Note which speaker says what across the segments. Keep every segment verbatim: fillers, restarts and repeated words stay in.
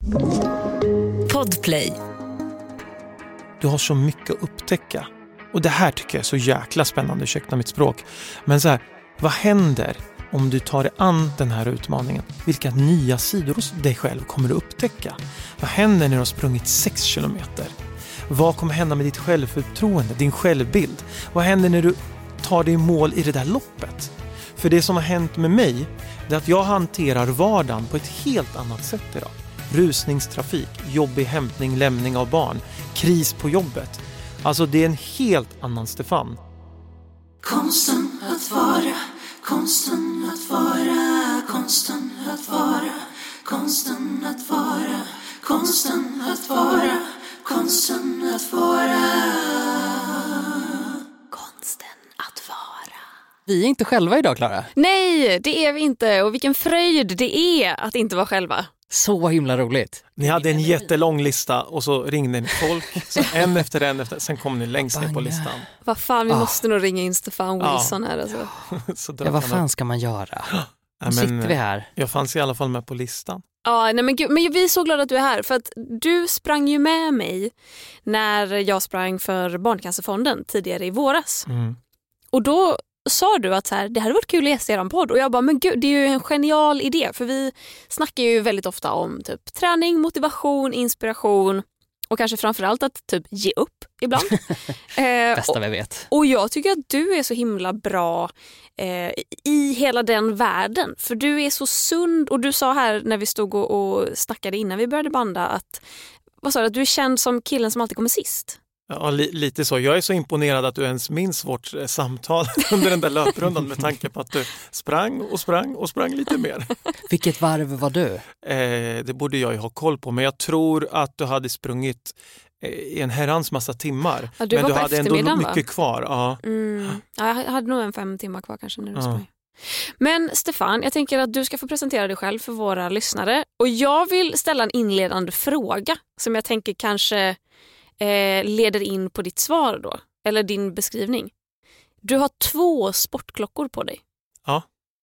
Speaker 1: Podplay.
Speaker 2: Du har så mycket att upptäcka. Och det här tycker jag är så jäkla spännande, ursäkta mitt språk. Men så här, vad händer om du tar dig an den här utmaningen? Vilka nya sidor hos dig själv kommer du upptäcka? Vad händer när du har sprungit sex kilometer? Vad kommer hända med ditt självförtroende, din självbild? Vad händer när du tar dig i mål i det där loppet? För det som har hänt med mig är att jag hanterar vardagen på ett helt annat sätt idag. Rusningstrafik, jobbig hämtning, lämning av barn, kris på jobbet. Alltså det är en helt annan Stefan.
Speaker 3: Konsten att vara, konsten att vara, konsten att vara, konsten att vara, konsten att vara, konsten att vara, konsten att vara.
Speaker 4: Vi är inte själva idag, Klara.
Speaker 5: Nej, det är vi inte. Och vilken fröjd det är att inte vara själva.
Speaker 4: Så himla roligt.
Speaker 2: Ni hade en jättelång lista och så ringde ni folk. Så en efter en efter. Sen kom ni längst ner på listan.
Speaker 5: Vad fan, vi
Speaker 4: Ah.
Speaker 5: måste nog ringa in Stefan Wilson här alltså.
Speaker 2: Så
Speaker 4: Ja, vad fan ska man göra?
Speaker 2: Ja,
Speaker 4: Nu sitter vi här.
Speaker 2: Jag fanns i alla fall med på listan.
Speaker 5: Ja, nej men, gud, men vi är så glada att du är här. För att du sprang ju med mig när jag sprang för Barncancerfonden tidigare i våras.
Speaker 2: Mm.
Speaker 5: Och då sa du att så här, det hade varit kul att gästa er podd. Och jag bara, men gud, det är ju en genial idé. För vi snackar ju väldigt ofta om typ träning, motivation, inspiration. Och kanske framförallt att typ ge upp ibland. eh,
Speaker 4: Bästa
Speaker 5: och,
Speaker 4: vi vet.
Speaker 5: och jag tycker att du är så himla bra eh, i hela den världen. För du är så sund. Och du sa här när vi stod och, och snackade innan vi började banda att, vad sa du, att du är känd som killen som alltid kommer sist.
Speaker 2: Ja, li- lite så. Jag är så imponerad att du ens minns vårt eh, samtal under den där löprundan med tanke på att du sprang och sprang och sprang lite mer.
Speaker 4: Vilket varv var du?
Speaker 2: Eh, det borde jag ju ha koll på, men jag tror att du hade sprungit eh, i en herrans massa timmar.
Speaker 5: Ja, du
Speaker 2: men
Speaker 5: var
Speaker 2: du
Speaker 5: på
Speaker 2: hade ändå
Speaker 5: eftermiddagen,
Speaker 2: mycket
Speaker 5: va?
Speaker 2: kvar. Ja.
Speaker 5: Mm. Ja, jag hade nog en fem timmar kvar kanske när du
Speaker 2: Ja.
Speaker 5: sprang. Men Stefan, jag tänker att du ska få presentera dig själv för våra lyssnare. Och jag vill ställa en inledande fråga som jag tänker kanske eh, leder in på ditt svar då. Eller din beskrivning. Du har två sportklockor på dig.
Speaker 2: Ja,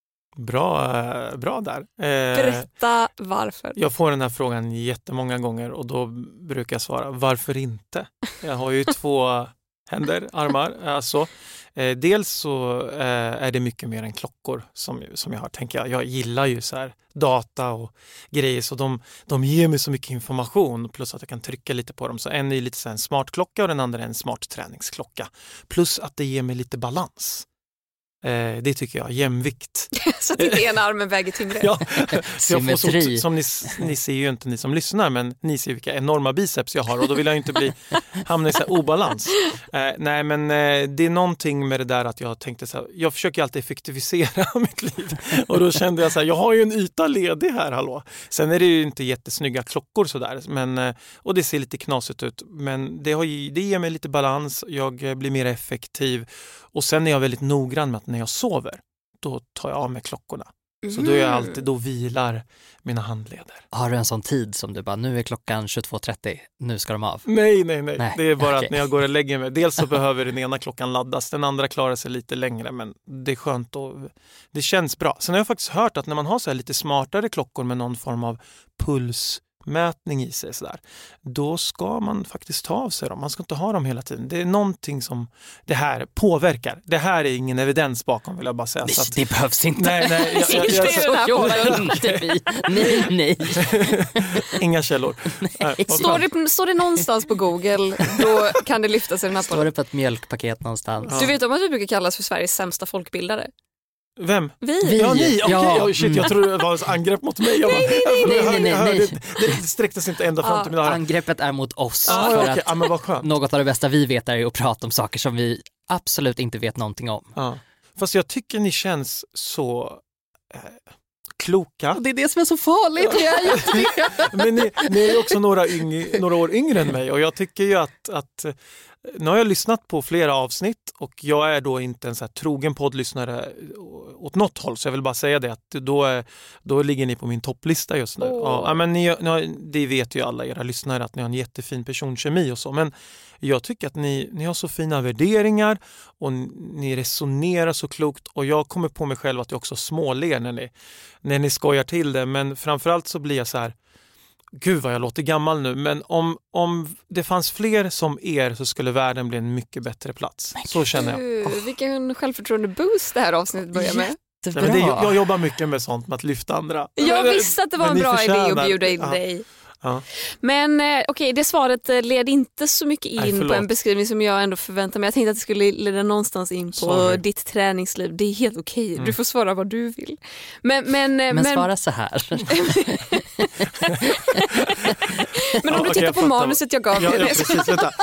Speaker 2: bra, eh, bra där. Eh,
Speaker 5: Berätta varför.
Speaker 2: Jag får den här frågan jättemånga gånger och då brukar jag svara, varför inte? Jag har ju två händer, armar, alltså. Eh, dels så eh, är det mycket mer än klockor som, som jag har. Tänker jag, jag gillar ju så här data och grejer så de, de ger mig så mycket information plus att jag kan trycka lite på dem. Så en är lite så här en smart klocka och den andra är en smart träningsklocka. Plus att det ger mig lite balans. Eh, det tycker jag, jämvikt.
Speaker 5: Så att inte ena armen väger tyngre.
Speaker 2: Ja, så jag får
Speaker 4: Symmetri.
Speaker 2: så, som ni, ni ser ju inte ni som lyssnar, men ni ser vilka enorma biceps jag har och då vill jag ju inte bli, hamna i så här obalans. Eh, nej men eh, det är någonting med det där att jag tänkte så här, jag försöker alltid effektivisera mitt liv och då kände jag så här, jag har ju en yta ledig här, hallå. Sen är det ju inte jättesnygga klockor sådär, men, eh, och det ser lite knasigt ut, men det, har ju, det ger mig lite balans, jag eh, blir mer effektiv och sen är jag väldigt noggrann med att när jag sover då tar jag av mig klockorna. Så då är jag alltid, då vilar mina handleder.
Speaker 4: Har du en sån tid som du bara, nu är klockan tjugotvå trettio, nu ska de av?
Speaker 2: Nej, nej, nej.
Speaker 4: Nej,
Speaker 2: det är bara
Speaker 4: okej.
Speaker 2: att när jag går och lägger mig, dels så behöver den ena klockan laddas, den andra klarar sig lite längre, men det är skönt och det känns bra. Sen har jag faktiskt hört att när man har så här lite smartare klockor med någon form av pulsmätning i sig så där, då ska man faktiskt ta av sig dem. Man ska inte ha dem hela tiden. Det är någonting som det här påverkar. Det här är ingen evidens bakom, vill jag bara säga.
Speaker 4: Nej,
Speaker 2: Så att,
Speaker 4: det behövs inte.
Speaker 2: nej, nej. Jag, jag, jag,
Speaker 5: Inte den här podden.
Speaker 4: Inte vi. Nej, nej.
Speaker 2: inga källor. Nej, vad
Speaker 5: Står
Speaker 2: skönt.
Speaker 5: det, står det någonstans på Google, då kan det lyftas i den här
Speaker 4: Står
Speaker 5: podden.
Speaker 4: det på ett mjölkpaket någonstans?
Speaker 5: Du vet om att vi brukar kallas för Sveriges sämsta folkbildare?
Speaker 2: Vem?
Speaker 5: Vi.
Speaker 4: Vi.
Speaker 2: Ja, ni, okej.
Speaker 4: Ja.
Speaker 2: Oh, shit, jag tror det var ett angrepp mot mig. Jag bara,
Speaker 4: nej, nej, nej,
Speaker 2: jag hörde-
Speaker 4: nej.
Speaker 2: Det, det sträcktes inte ända fram
Speaker 5: Ja.
Speaker 2: till mina öron.
Speaker 4: Angreppet är mot oss.
Speaker 2: Ah,
Speaker 4: för
Speaker 2: okej.
Speaker 4: att
Speaker 2: Ja, men vad skönt.
Speaker 4: något av det bästa vi vet är att prata om saker som vi absolut inte vet någonting om.
Speaker 2: Ja. Fast jag tycker ni känns så eh, kloka.
Speaker 4: Det är det som är så farligt. Vi är ju det.
Speaker 2: Men ni, ni är ju också några, yng, några år yngre än mig och jag tycker ju att, att nu har jag lyssnat på flera avsnitt och jag är då inte en så här trogen poddlyssnare åt något håll, så jag vill bara säga det att då, är, då ligger ni på min topplista just nu.
Speaker 5: Åh.
Speaker 2: Ja, men ni, ni, det vet ju alla era lyssnare att ni har en jättefin personkemi och så, men jag tycker att ni, ni har så fina värderingar och ni resonerar så klokt och jag kommer på mig själv att jag också småler när ni, när ni skojar till det, men framförallt så blir jag så här, Gud vad jag låter gammal nu, men om, om det fanns fler som er så skulle världen bli en mycket bättre plats. Så känner jag.
Speaker 5: Gud, vilken självförtroende boost det här avsnittet börjar med.
Speaker 2: Nej, men det, jag, jag jobbar mycket med sånt, med att lyfta andra.
Speaker 5: Jag visste att det var
Speaker 2: men
Speaker 5: en bra idé att bjuda in
Speaker 2: ja.
Speaker 5: dig.
Speaker 2: Ja.
Speaker 5: Men okej, okay, det svaret led inte så mycket in
Speaker 2: Nej,
Speaker 5: på en beskrivning som jag ändå förväntar mig. Jag tänkte att det skulle leda någonstans in på
Speaker 2: Sorry.
Speaker 5: ditt träningsliv. Det är helt okej, okay.
Speaker 2: Mm.
Speaker 5: Du får svara vad du vill. Men, men,
Speaker 4: men,
Speaker 5: men
Speaker 4: svara så här.
Speaker 5: Men om
Speaker 2: ja,
Speaker 5: du tittar
Speaker 2: okay,
Speaker 5: på manuset jag gav
Speaker 2: ja,
Speaker 5: dig.
Speaker 2: Ja, precis, vänta.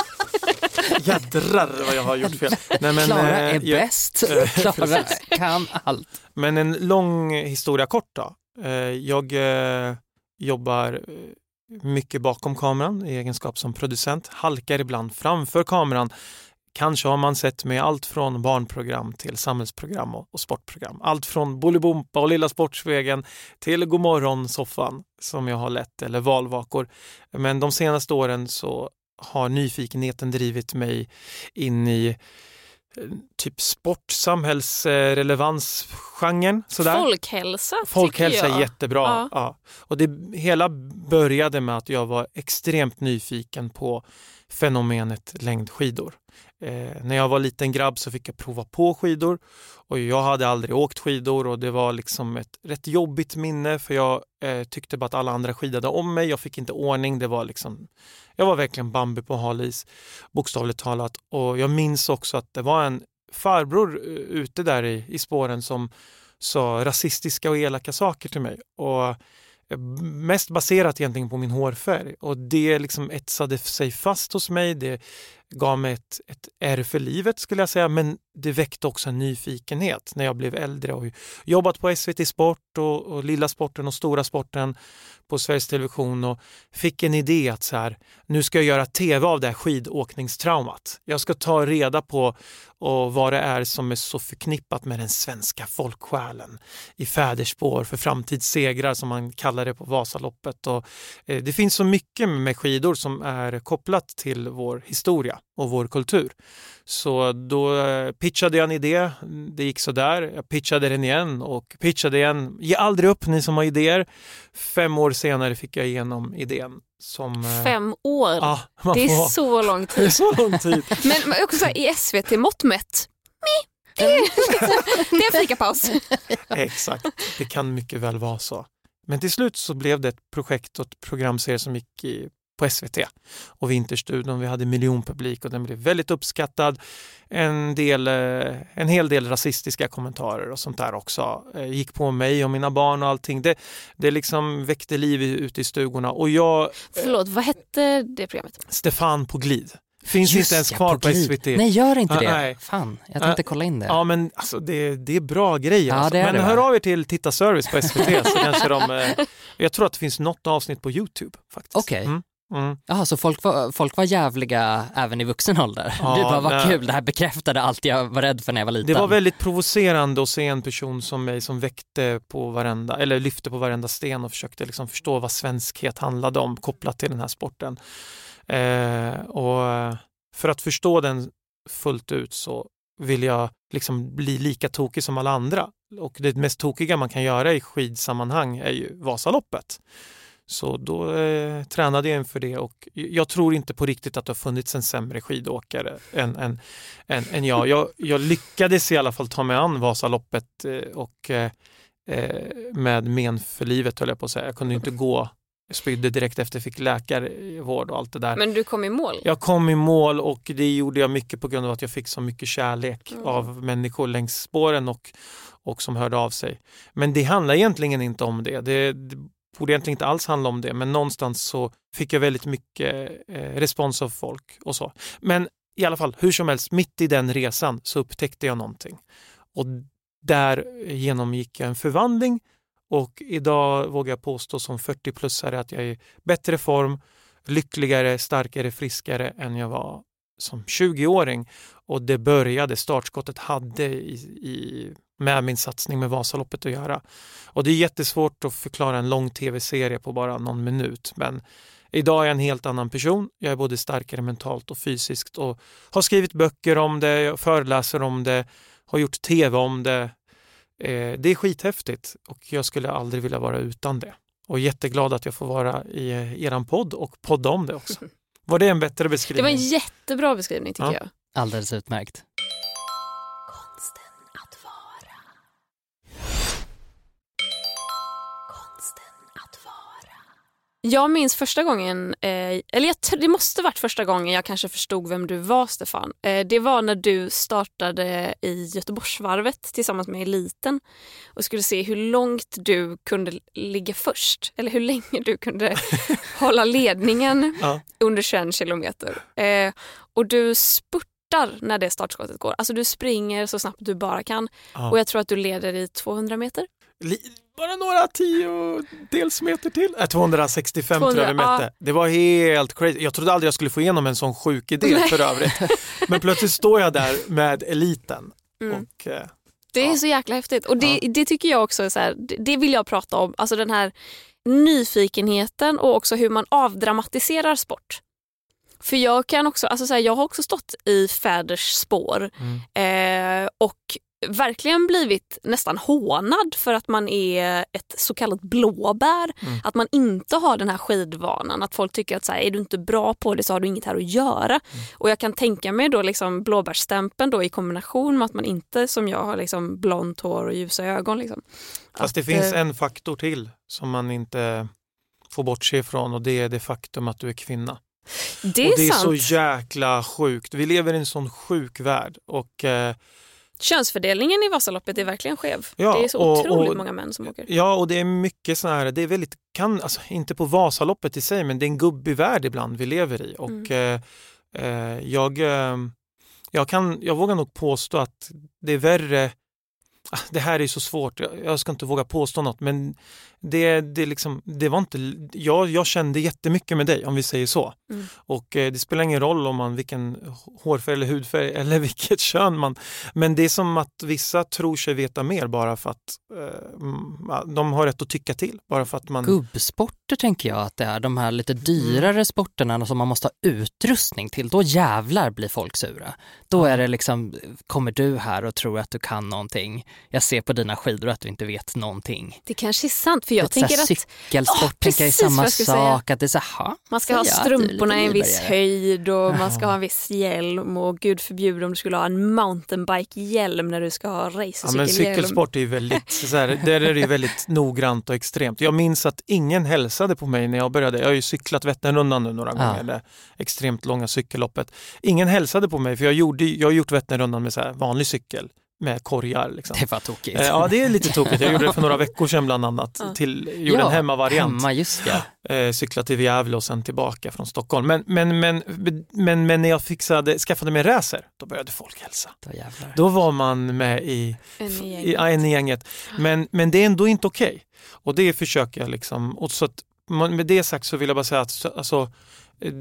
Speaker 2: Jädrar vad jag har gjort fel. Nej, men,
Speaker 4: Klara är
Speaker 2: eh,
Speaker 4: bäst. Klara kan allt.
Speaker 2: Men en lång historia kort då. Eh, jag eh, jobbar mycket bakom kameran i egenskap som producent. Halkar ibland framför kameran. Kanske har man sett med allt från barnprogram till samhällsprogram och, och sportprogram. Allt från Bolibompa och Lilla Sportsvägen till Godmorgon-soffan som jag har lett, eller valvakor. Men de senaste åren så har nyfikenheten drivit mig in i typ sport, samhällsrelevansgenren.
Speaker 5: Folkhälsa,
Speaker 2: Folkhälsa
Speaker 5: tycker jag.
Speaker 2: är jättebra.
Speaker 5: Ja.
Speaker 2: Ja. Och det hela började med att jag var extremt nyfiken på fenomenet längdskidor. Eh, när jag var liten grabb så fick jag prova på skidor och jag hade aldrig åkt skidor och det var liksom ett rätt jobbigt minne för jag eh, tyckte bara att alla andra skidade om mig. Jag fick inte ordning, det var liksom, jag var verkligen Bambi på halis, bokstavligt talat. Och jag minns också att det var en farbror ute där i, i spåren som sa rasistiska och elaka saker till mig. Och mest baserat egentligen på min hårfärg. Och det liksom etsade sig fast hos mig. Det gav mig ett, ett ärr för livet skulle jag säga. Men det väckte också en nyfikenhet när jag blev äldre och jobbat på S V T Sport och, och Lilla Sporten och Stora Sporten på Sveriges Television och fick en idé att så här, nu ska jag göra tv av det här skidåkningstraumat. Jag ska ta reda på och vad det är som är så förknippat med den svenska folksjälen i fäderspår för framtidssegrar som man kallar det på Vasaloppet. Och, eh, det finns så mycket med skidor som är kopplat till vår historia och vår kultur. Så då eh, pitchade jag en idé, det gick så där. Jag pitchade den igen och pitchade igen. Ge aldrig upp ni som har idéer. Fem år senare fick jag igenom idén. Som, eh,
Speaker 5: Fem år?
Speaker 2: Ja,
Speaker 5: det är
Speaker 2: får,
Speaker 5: så lång tid.
Speaker 2: Det är så lång tid.
Speaker 5: Men, men också så här, i S V T-mått mätt, det är, det är en fikapaus.
Speaker 2: Exakt, det kan mycket väl vara så. Men till slut så blev det ett projekt och ett programserie som gick i, på S V T. Och Vinterstudion, vi hade miljonpublik och den blev väldigt uppskattad. En, del, en hel del rasistiska kommentarer och sånt där också. Gick på mig och mina barn och allting. Det, det liksom väckte liv ute i stugorna. Och jag...
Speaker 5: Förlåt, vad hette det programmet?
Speaker 2: Stefan på glid. Finns
Speaker 4: Just
Speaker 2: inte ens
Speaker 4: ja,
Speaker 2: kvar på,
Speaker 4: på
Speaker 2: S V T.
Speaker 4: Nej, gör inte
Speaker 2: ah,
Speaker 4: det.
Speaker 2: Nej.
Speaker 4: Fan, jag tänkte
Speaker 2: ah,
Speaker 4: kolla in det.
Speaker 2: Ja, men alltså, det, det är bra grejer.
Speaker 4: Ja,
Speaker 2: alltså.
Speaker 4: det är
Speaker 2: men
Speaker 4: det,
Speaker 2: hör
Speaker 4: va?
Speaker 2: av er till Tittarservice på S V T. Så kanske de, eh, jag tror att det finns något avsnitt på YouTube faktiskt.
Speaker 4: Okej. Okay.
Speaker 2: Mm. Mm.
Speaker 4: Jaha, så folk var, folk var jävliga även i vuxen ålder?
Speaker 2: Ja,
Speaker 4: du bara, vad
Speaker 2: nej.
Speaker 4: kul, det här bekräftade allt jag var rädd för när jag var liten.
Speaker 2: Det var väldigt provocerande att se en person som mig som väckte på varenda, eller lyfte på varenda sten och försökte liksom förstå vad svenskhet handlade om kopplat till den här sporten. Eh, och för att förstå den fullt ut så vill jag liksom bli lika tokig som alla andra. Och det mest tokiga man kan göra i skidsammanhang är ju Vasaloppet. Så då eh, tränade jag inför det och jag tror inte på riktigt att det har funnits en sämre skidåkare än, än, än, än jag. jag. Jag lyckades i alla fall ta mig an Vasaloppet eh, och eh, med men för livet höll jag på att säga. Jag kunde inte gå, jag spydde direkt efter, fick läkarvård och allt det där.
Speaker 5: Men du kom i mål?
Speaker 2: Jag kom i mål och det gjorde jag mycket på grund av att jag fick så mycket kärlek mm. av människor längs spåren och, och som hörde av sig. Men det handlar egentligen inte om det. Det, det borde egentligen inte alls handla om det, men någonstans så fick jag väldigt mycket eh, respons av folk och så. Men i alla fall, hur som helst, mitt i den resan så upptäckte jag någonting. Och där genomgick jag en förvandling och idag vågar jag påstå som fyrtio-plussare att jag är i bättre form, lyckligare, starkare, friskare än jag var som tjugoåring. Och det började, startskottet hade i, i, med min satsning med Vasaloppet att göra. Och det är jättesvårt att förklara en lång tv-serie på bara någon minut. Men idag är jag en helt annan person. Jag är både starkare mentalt och fysiskt och har skrivit böcker om det, jag föreläser om det, har gjort tv om det. Eh, det är skithäftigt och jag skulle aldrig vilja vara utan det. Och jätteglad att jag får vara i eran podd och podda om det också. Var det en bättre beskrivning?
Speaker 5: Det var en jättebra beskrivning tycker
Speaker 2: Ja.
Speaker 5: jag.
Speaker 4: Alldeles utmärkt.
Speaker 3: Konsten att vara. Konsten att vara.
Speaker 5: Jag minns första gången, eh, eller jag, t- det måste varit första gången jag kanske förstod vem du var, Stefan. Eh, det var när du startade i Göteborgsvarvet tillsammans med eliten och skulle se hur långt du kunde ligga först. Eller hur länge du kunde hålla ledningen
Speaker 2: Ja.
Speaker 5: under tjugoen kilometer. Eh, och du spurtar när det startskottet går. Alltså du springer så snabbt du bara kan.
Speaker 2: Ja.
Speaker 5: Och jag tror att du leder i tvåhundra meter.
Speaker 2: Li- bara några tio delsmeter till. Äh, tvåhundrasextiofem tror jag vi
Speaker 5: tvåhundra,
Speaker 2: mätte. Det var helt crazy. Jag trodde aldrig jag skulle få igenom en sån sjuk idé för övrigt. Men plötsligt står jag där med eliten.
Speaker 5: Mm.
Speaker 2: Och, eh,
Speaker 5: Det är
Speaker 2: Ja.
Speaker 5: så jäkla häftigt. Och det,
Speaker 2: Ja.
Speaker 5: det tycker jag också är så här, det, det vill jag prata om. Alltså den här nyfikenheten och också hur man avdramatiserar sport. För jag kan också, alltså så här, jag har också stått i fäders spår
Speaker 2: mm.
Speaker 5: eh, och verkligen blivit nästan hånad för att man är ett så kallat blåbär.
Speaker 2: Mm.
Speaker 5: Att man inte har den här skidvanan. Att folk tycker att så här, är du inte bra på det så har du inget här att göra.
Speaker 2: Mm.
Speaker 5: Och jag kan tänka mig då liksom blåbärsstämpeln då i kombination med att man inte som jag har liksom blont hår och ljusa ögon. Liksom.
Speaker 2: Fast det
Speaker 5: Att,
Speaker 2: finns
Speaker 5: eh,
Speaker 2: en faktor till som man inte får bortse ifrån och det är det faktum att du är kvinna.
Speaker 5: Det är,
Speaker 2: och det är
Speaker 5: sant.
Speaker 2: så jäkla sjukt. Vi lever i en sån sjuk värld och eh,
Speaker 5: Könsfördelningen i Vasaloppet är verkligen skev.
Speaker 2: Ja,
Speaker 5: det är så
Speaker 2: och-
Speaker 5: otroligt
Speaker 2: och-
Speaker 5: många män som åker.
Speaker 2: ja, och det är mycket så här, det är väldigt, kan, alltså, inte på Vasaloppet i sig, men det är en gubbig värld ibland vi lever i. Och
Speaker 5: Mm.
Speaker 2: eh, eh, jag, eh, jag, kan, jag vågar nog påstå att det är värre, ah, det här är så svårt, jag, jag ska inte våga påstå något, men det, det, liksom, det var inte, jag, jag kände jättemycket med dig om vi säger så.
Speaker 5: Mm.
Speaker 2: Och eh, det spelar ingen roll om man vilken hårfärg eller hudfärg eller vilket kön man, men det är som att vissa tror sig veta mer bara för att eh, de har rätt att tycka till, bara för att man...
Speaker 4: Gubbsporter tänker jag att det är. De här lite dyrare sporterna som man måste ha utrustning till. Då jävlar blir folk sura. Då är det liksom, kommer du här och tror att du kan någonting. Jag ser på dina skidor att du inte vet någonting.
Speaker 5: Det kanske är sant för jag
Speaker 4: Ett så här
Speaker 5: tänker att
Speaker 4: cykelsport
Speaker 5: Ja,
Speaker 4: tänker jag är
Speaker 5: precis
Speaker 4: samma
Speaker 5: vad jag skulle säga.
Speaker 4: sak. Att det är så här,
Speaker 5: man ska ha
Speaker 4: så ja, du är lite
Speaker 5: strumporna i en viss
Speaker 4: nybörjare.
Speaker 5: höjd och man ska ha en viss hjälm och gud förbjuder om du skulle ha en mountainbike-hjälm när du ska ha
Speaker 2: Ja, men
Speaker 5: racercykelhjälm.
Speaker 2: cykelsport är ju väldigt, så här, där är det ju väldigt noggrant och extremt. Jag minns att ingen hälsade på mig när jag började. Jag har ju cyklat Vätternrundan nu några
Speaker 4: Ja.
Speaker 2: gånger, det extremt långa cykelloppet. Ingen hälsade på mig för jag, gjorde, jag har gjort Vätternrundan med så här vanlig cykel med korgar. Liksom.
Speaker 4: Det var tokigt.
Speaker 2: Eh, Ja, det är lite tokigt. Jag gjorde det för några veckor sedan bland annat.
Speaker 5: Ja.
Speaker 2: Till, gjorde en hemmavariant.
Speaker 4: Hemma, just det.
Speaker 2: Eh, cykla till Gävle och sen tillbaka från Stockholm. Men, men, men, men, men när jag fixade, skaffade mig racer, då började folk hälsa.
Speaker 4: Då jävlar.
Speaker 2: Då var man med i,
Speaker 5: En i
Speaker 2: i,
Speaker 5: gänget.
Speaker 2: ja, en i gänget. Men, men det är ändå inte okej. Och det försöker jag liksom. Och så att, man- med det sagt så vill jag bara säga att så- alltså, eh,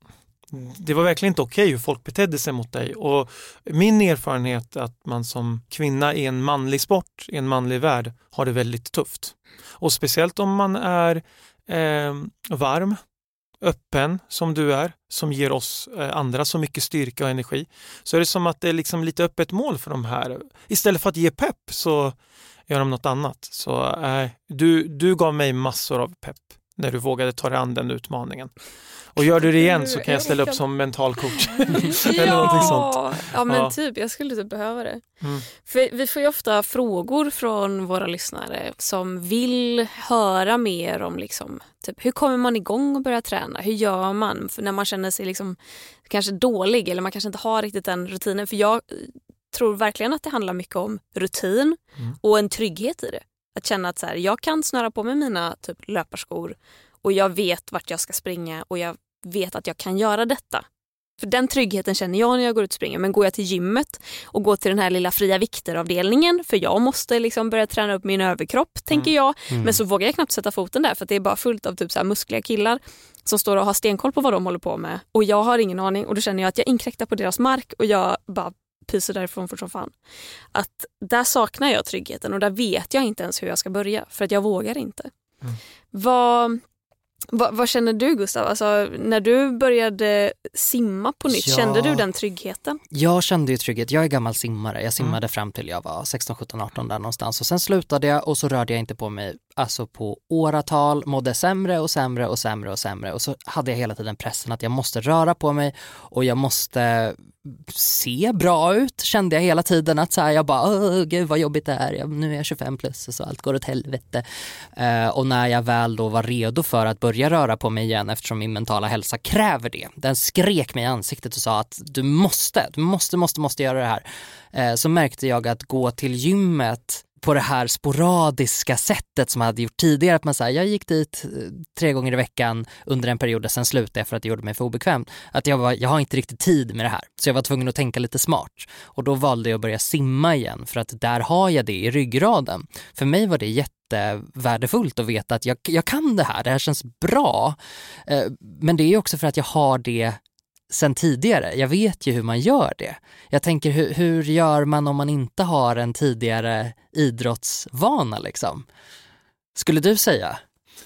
Speaker 2: det var verkligen inte okej hur folk betedde sig mot dig. Och min erfarenhet är att man som kvinna i en manlig sport, i en manlig värld, har det väldigt tufft. Och speciellt om man är eh, varm, öppen som du är, som ger oss eh, andra så mycket styrka och energi, så är det som att det är liksom lite öppet mål för de här. Istället för att ge pepp så gör de något annat. Så eh, du, du gav mig massor av pepp när du vågade ta dig an den utmaningen. Och gör du det igen så kan jag ställa upp som mental coach. Eller någonting sånt.
Speaker 5: Ja, men
Speaker 2: Ja.
Speaker 5: typ. Jag skulle typ behöva det.
Speaker 2: Mm.
Speaker 5: För vi får ju ofta frågor från våra lyssnare som vill höra mer om liksom, typ, hur kommer man igång och börja träna? Hur gör man för när man känner sig liksom, kanske dålig eller man kanske inte har riktigt den rutinen? För jag tror verkligen att det handlar mycket om rutin
Speaker 2: Mm.
Speaker 5: och en trygghet i det. Att känna att så här, jag kan snöra på med mina typ, löparskor och jag vet vart jag ska springa och jag vet att jag kan göra detta. För den tryggheten känner jag när jag går ut och springer. Men går jag till gymmet och går till den här lilla fria vikteravdelningen, för jag måste liksom börja träna upp min överkropp, tänker jag.
Speaker 4: Mm.
Speaker 5: Men så vågar jag knappt sätta foten där för att det är bara fullt av typ så här muskliga killar som står och har stenkoll på vad de håller på med. Och jag har ingen aning och då känner jag att jag inkräktar på deras mark och jag bara pyser därifrån för som fan. Att där saknar jag tryggheten och där vet jag inte ens hur jag ska börja för att jag vågar inte.
Speaker 2: Mm.
Speaker 5: Vad... Va, vad känner du, Gustav? Alltså, när du började simma på nytt,
Speaker 4: Ja.
Speaker 5: kände du den tryggheten?
Speaker 4: Jag kände ju trygghet. Jag är gammal simmare. Jag simmade mm. fram till jag var sexton, sjutton, arton där någonstans. Och sen slutade jag och så rörde jag inte på mig alltså på åratal. Mådde sämre och sämre och sämre och sämre. Och så hade jag hela tiden pressen att jag måste röra på mig och jag måste se bra ut. Kände jag hela tiden att så här, jag bara, åh gud vad jobbigt det är. Jag, nu är jag tjugofem plus och så allt går åt helvete. Uh, och när jag väl då var redo för att börja röra på mig igen eftersom min mentala hälsa kräver det. Den skrek mig i ansiktet och sa att du måste, du måste, måste, måste göra det här. Uh, så märkte jag att gå till gymmet på det här sporadiska sättet som jag hade gjort tidigare. Att man säger, jag gick dit tre gånger i veckan under en period och sen slutade jag för att det gjorde mig för obekväm. Att jag, var, jag har inte riktigt tid med det här. Så jag var tvungen att tänka lite smart. Och då valde jag att börja simma igen för att där har jag det i ryggraden. För mig var det jättevärdefullt att veta att jag, jag kan det här. Det här känns bra. Men det är också för att jag har det sen tidigare. Jag vet ju hur man gör det. Jag tänker, hur, hur gör man om man inte har en tidigare idrottsvana liksom? Skulle du säga?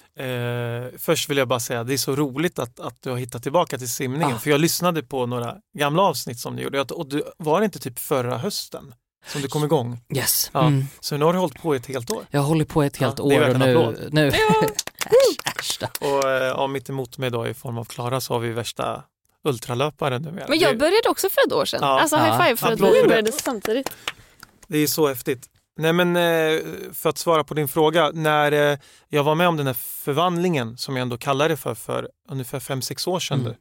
Speaker 2: Eh, först vill jag bara säga att det är så roligt att, att du har hittat tillbaka till simningen. Ah. För jag lyssnade på några gamla avsnitt som du gjorde. Och du, var det inte typ förra hösten som du kom igång?
Speaker 4: Yes.
Speaker 2: Ja.
Speaker 4: Mm.
Speaker 2: Så nu har du hållit på ett helt år?
Speaker 4: Jag har hållit på ett helt
Speaker 2: ja,
Speaker 4: år och nu... nu.
Speaker 2: Ja. och ja, mitt emot mig då i form av Klara så har vi värsta ultralöpare nu.
Speaker 5: Men jag började också för ett år sedan. Ja. Alltså
Speaker 2: ja.
Speaker 5: high five för att vi började samtidigt.
Speaker 2: Det är så häftigt. Nej men för att svara på din fråga, när jag var med om den här förvandlingen som jag ändå kallar det för för ungefär fem sex år sedan mm.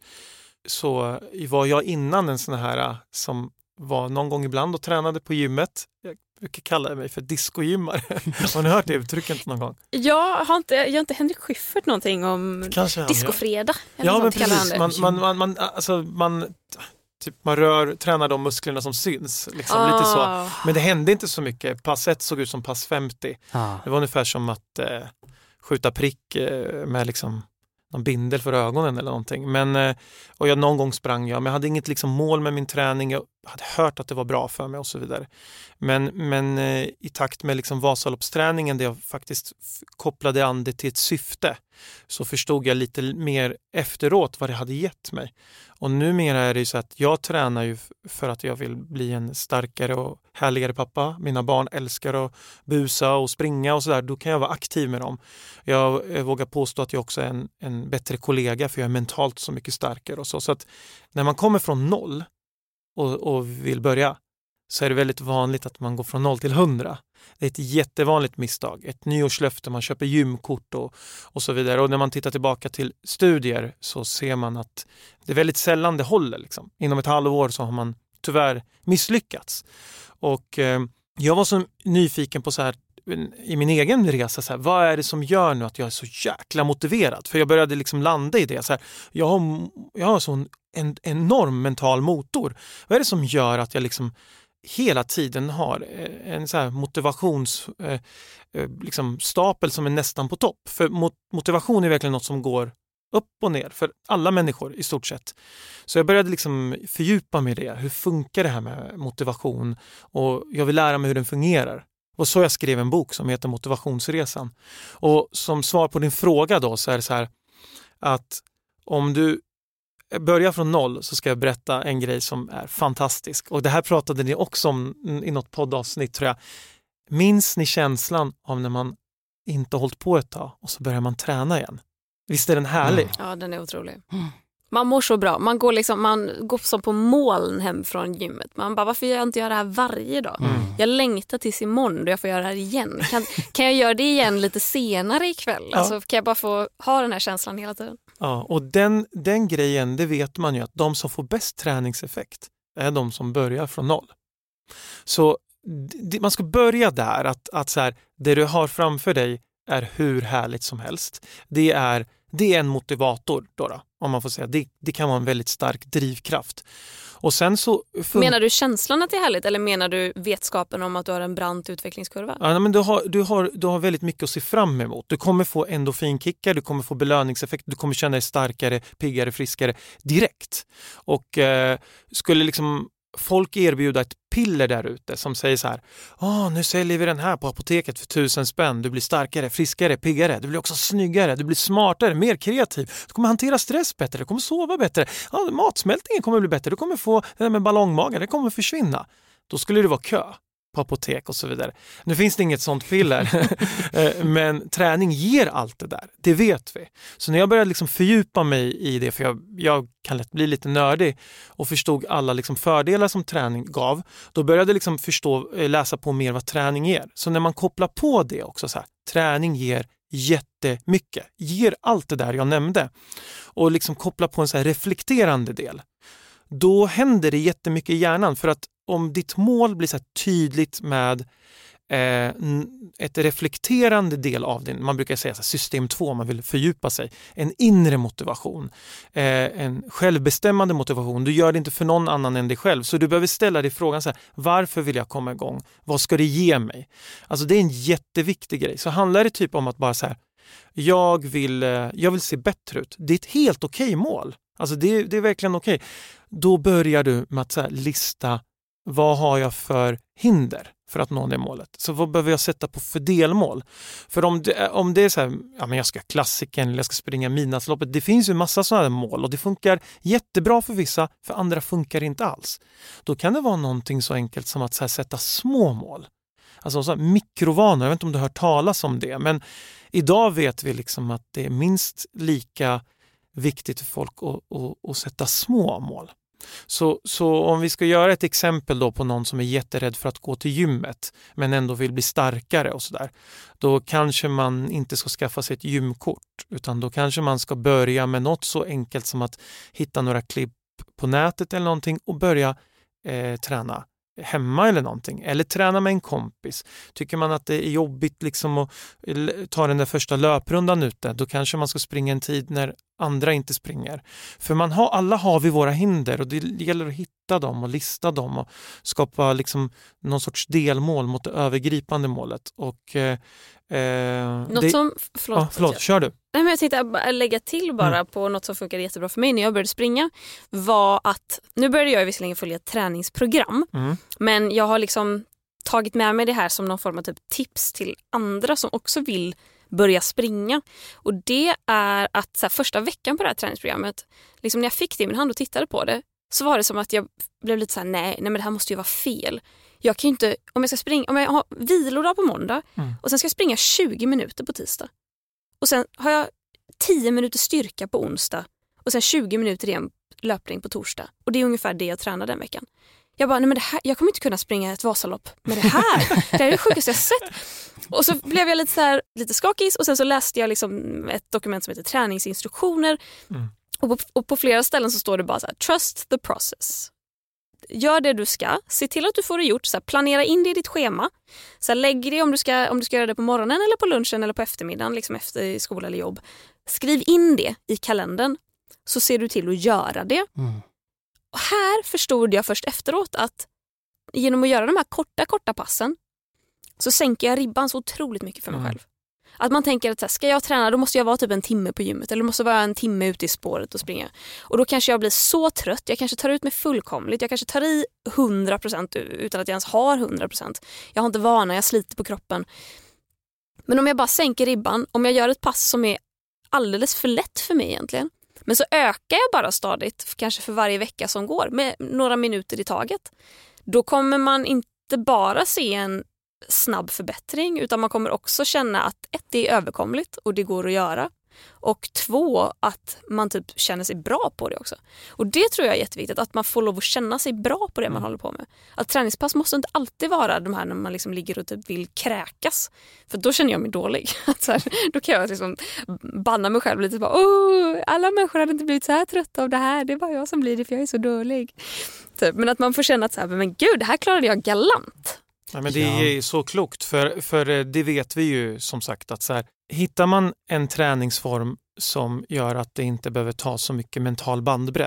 Speaker 2: så var jag innan en sån här som var någon gång ibland och tränade på gymmet. Jag brukar kalla mig för discogymmare. Har ni hört det uttrycket någon gång?
Speaker 5: Jag har inte, jag har inte Henrik Schyffert någonting om discofredag.
Speaker 2: Ja, men precis. Man, man, man, man, alltså, man, typ, man rör, tränar de musklerna som syns. Liksom, ah. lite så. Men det hände inte så mycket. Pass ett såg ut som pass femtio. Ah. Det var ungefär som att eh, skjuta prick eh, med liksom någon bindel för ögonen eller någonting. Men, och jag någon gång sprang jag, men jag hade inget liksom mål med min träning. Jag hade hört att det var bra för mig och så vidare. Men, men i takt med liksom Vasaloppsträningen där jag faktiskt kopplade an det till ett syfte så förstod jag lite mer efteråt vad det hade gett mig. Och numera är det ju så att jag tränar ju för att jag vill bli en starkare och härligare pappa. Mina barn älskar att busa och springa och sådär. Då kan jag vara aktiv med dem. Jag, jag vågar påstå att jag också är en, en bättre kollega för jag är mentalt så mycket starkare och så. Så att när man kommer från noll och, och vill börja så är det väldigt vanligt att man går från noll till hundra. Det är ett jättevanligt misstag. Ett nyårslöfte, man köper gymkort och, och så vidare. Och när man tittar tillbaka till studier så ser man att det är väldigt sällan det håller. Liksom. Inom ett halvår så har man tyvärr misslyckats. Och eh, jag var så nyfiken på så här i min egen resa, så här, vad är det som gör nu att jag är så jäkla motiverad? För jag började liksom landa i det. Så här, jag har, jag har sån en enorm mental motor. Vad är det som gör att jag liksom hela tiden har en så här motivations eh, liksom stapel som är nästan på topp. För mot, motivation är verkligen något som går upp och ner för alla människor i stort sett. Så jag började liksom fördjupa mig i det. Hur funkar det här med motivation? Och jag vill lära mig hur den fungerar. Och så jag skrev en bok som heter Motivationsresan. Och som svar på din fråga då så är det så här att om du börjar från noll så ska jag berätta en grej som är fantastisk. Och det här pratade ni också om i något poddavsnitt tror jag. Minns ni känslan av när man inte har hållit på ett tag och så börjar man träna igen? Visst är den härlig?
Speaker 5: Mm. Ja, den är otrolig. Mm. Man mår så bra. Man går, liksom, man går som på moln hem från gymmet. Man bara, varför gör jag inte göra det här varje dag? Mm. Jag längtar tills imorgon då jag får göra det här igen. Kan, kan jag göra det igen lite senare ikväll? Ja. Alltså, kan jag bara få ha den här känslan hela tiden?
Speaker 2: Ja, och den, den grejen, det vet man ju att de som får bäst träningseffekt är de som börjar från noll. Så det, man ska börja där, att, att så här, det du har framför dig är hur härligt som helst. Det är, det är en motivator då, då om man får säga. Det, det kan vara en väldigt stark drivkraft. Och sen så fun-
Speaker 5: menar du känslan att det är härligt eller menar du vetskapen om att du har en brant utvecklingskurva?
Speaker 2: Ja, men du har, du, har, du har väldigt mycket att se fram emot. Du kommer få endorfinkickar, du kommer få belöningseffekt, du kommer känna dig starkare, piggare, friskare direkt. Och eh, skulle liksom folk erbjuda ett piller där ute som säger så här: Åh, nu säljer vi den här på apoteket för tusen spänn. Du blir starkare, friskare, piggare. Du blir också snyggare, du blir smartare, mer kreativ. Du kommer hantera stress bättre, du kommer sova bättre. Ja, matsmältningen kommer bli bättre. Du kommer få det där med ballongmagen, det kommer försvinna. Då skulle det vara kö på apotek och så vidare. Nu finns det inget sånt piller. Men träning ger allt det där. Det vet vi. Så när jag började liksom fördjupa mig i det, för jag, jag kan lätt bli lite nördig och förstod alla liksom fördelar som träning gav, då började jag liksom förstå, läsa på mer vad träning ger. Så när man kopplar på det också så här, träning ger jättemycket. Ger allt det där jag nämnde. Och liksom koppla på en så här reflekterande del. Då händer det jättemycket i hjärnan, för att om ditt mål blir så här tydligt med eh, ett reflekterande del av din, man brukar säga så här, system två, man vill fördjupa sig, en inre motivation, eh, en självbestämmande motivation. Du gör det inte för någon annan än dig själv, så du behöver ställa dig frågan så här: varför vill jag komma igång? Vad ska det ge mig? Alltså det är en jätteviktig grej. Så handlar det typ om att bara så här, jag vill, eh, jag vill se bättre ut. Det är ett helt okej mål. Alltså det, det är verkligen okej. Då börjar du med att så här, lista: vad har jag för hinder för att nå det målet? Så vad behöver jag sätta på för delmål? För om det, om det är så här, ja men jag ska klassiken eller jag ska springa midnattsloppet. Det finns ju massa sådana mål och det funkar jättebra för vissa, för andra funkar inte alls. Då kan det vara någonting så enkelt som att så här, sätta små mål. Alltså så här, mikrovanor, jag vet inte om du har hört talas om det. Men idag vet vi liksom att det är minst lika viktigt för folk att, att, att sätta små mål. Så, så om vi ska göra ett exempel då på någon som är jätterädd för att gå till gymmet men ändå vill bli starkare och sådär, då kanske man inte ska skaffa sig ett gymkort, utan då kanske man ska börja med något så enkelt som att hitta några klipp på nätet eller någonting och börja eh, träna hemma eller någonting, eller träna med en kompis. Tycker man att det är jobbigt liksom att ta den där första löprundan ute, då kanske man ska springa en tid när andra inte springer. För man har, alla har vi våra hinder och det gäller att hitta dem och lista dem och skapa liksom någon sorts delmål mot det övergripande målet. Och eh,
Speaker 5: något
Speaker 2: det,
Speaker 5: som, förlåt,
Speaker 2: ja, förlåt, kör du.
Speaker 5: Nej, men jag tänkte lägga till bara mm. på något som funkade jättebra för mig när jag började springa, var att, nu började jag visserligen följa ett träningsprogram, mm. men jag har liksom tagit med mig det här som någon form av typ tips till andra som också vill börja springa. Och det är att så här, första veckan på det här träningsprogrammet, liksom när jag fick det i min hand och tittade på det, så var det som att jag blev lite så här: nej, nej men det här måste ju vara fel. Jag kan ju inte, om jag ska springa, om jag har vilodag på måndag mm. och sen ska jag springa tjugo minuter på tisdag. Och sen har jag tio minuter styrka på onsdag och sen tjugo minuter igen löpning på torsdag. Och det är ungefär det jag tränar den veckan. Jag bara, nej men det här, jag kommer inte kunna springa ett Vasalopp med det här. Det är det sjukaste jag sett. Och så blev jag lite så här, lite skakig, och sen så läste jag liksom ett dokument som heter träningsinstruktioner. Mm. Och, på, och på flera ställen så står det bara så här: trust the process. Gör det du ska. Se till att du får det gjort. Så här, planera in det i ditt schema. Så här, lägg det om du, ska, om du ska göra det på morgonen eller på lunchen eller på eftermiddagen, liksom efter skola eller jobb. Skriv in det i kalendern, så ser du till att göra det. Mm. Och här förstod jag först efteråt att genom att göra de här korta, korta passen så sänker jag ribban så otroligt mycket för mig mm. själv. Att man tänker att så här, ska jag träna, då måste jag vara typ en timme på gymmet, eller måste vara en timme ute i spåret och springa. Och då kanske jag blir så trött, jag kanske tar ut mig fullkomligt, jag kanske tar i hundra procent utan att jag ens har hundra procent. Jag har inte vana, jag sliter på kroppen. Men om jag bara sänker ribban, om jag gör ett pass som är alldeles för lätt för mig egentligen, men så ökar jag bara stadigt, kanske för varje vecka som går, med några minuter i taget, då kommer man inte bara se en snabb förbättring, utan man kommer också känna att ett, det är överkomligt och det går att göra, och två, att man typ känner sig bra på det också. Och det tror jag är jätteviktigt, att man får lov att känna sig bra på det man mm. håller på med. Att träningspass måste inte alltid vara de här när man liksom ligger och typ vill kräkas, för då känner jag mig dålig. Att så här, då kan jag liksom banna mig själv lite, bara, oh, alla människor hade inte blivit så här trötta av det här, det är bara jag som blir det för jag är så dålig. Typ. Men att man får känna att så här, men gud, det här klarade jag galant.
Speaker 2: Ja, men det är så klokt, för, för det vet vi ju som sagt att så här, hittar man en träningsform som gör att det inte behöver ta så mycket mental bandbredd,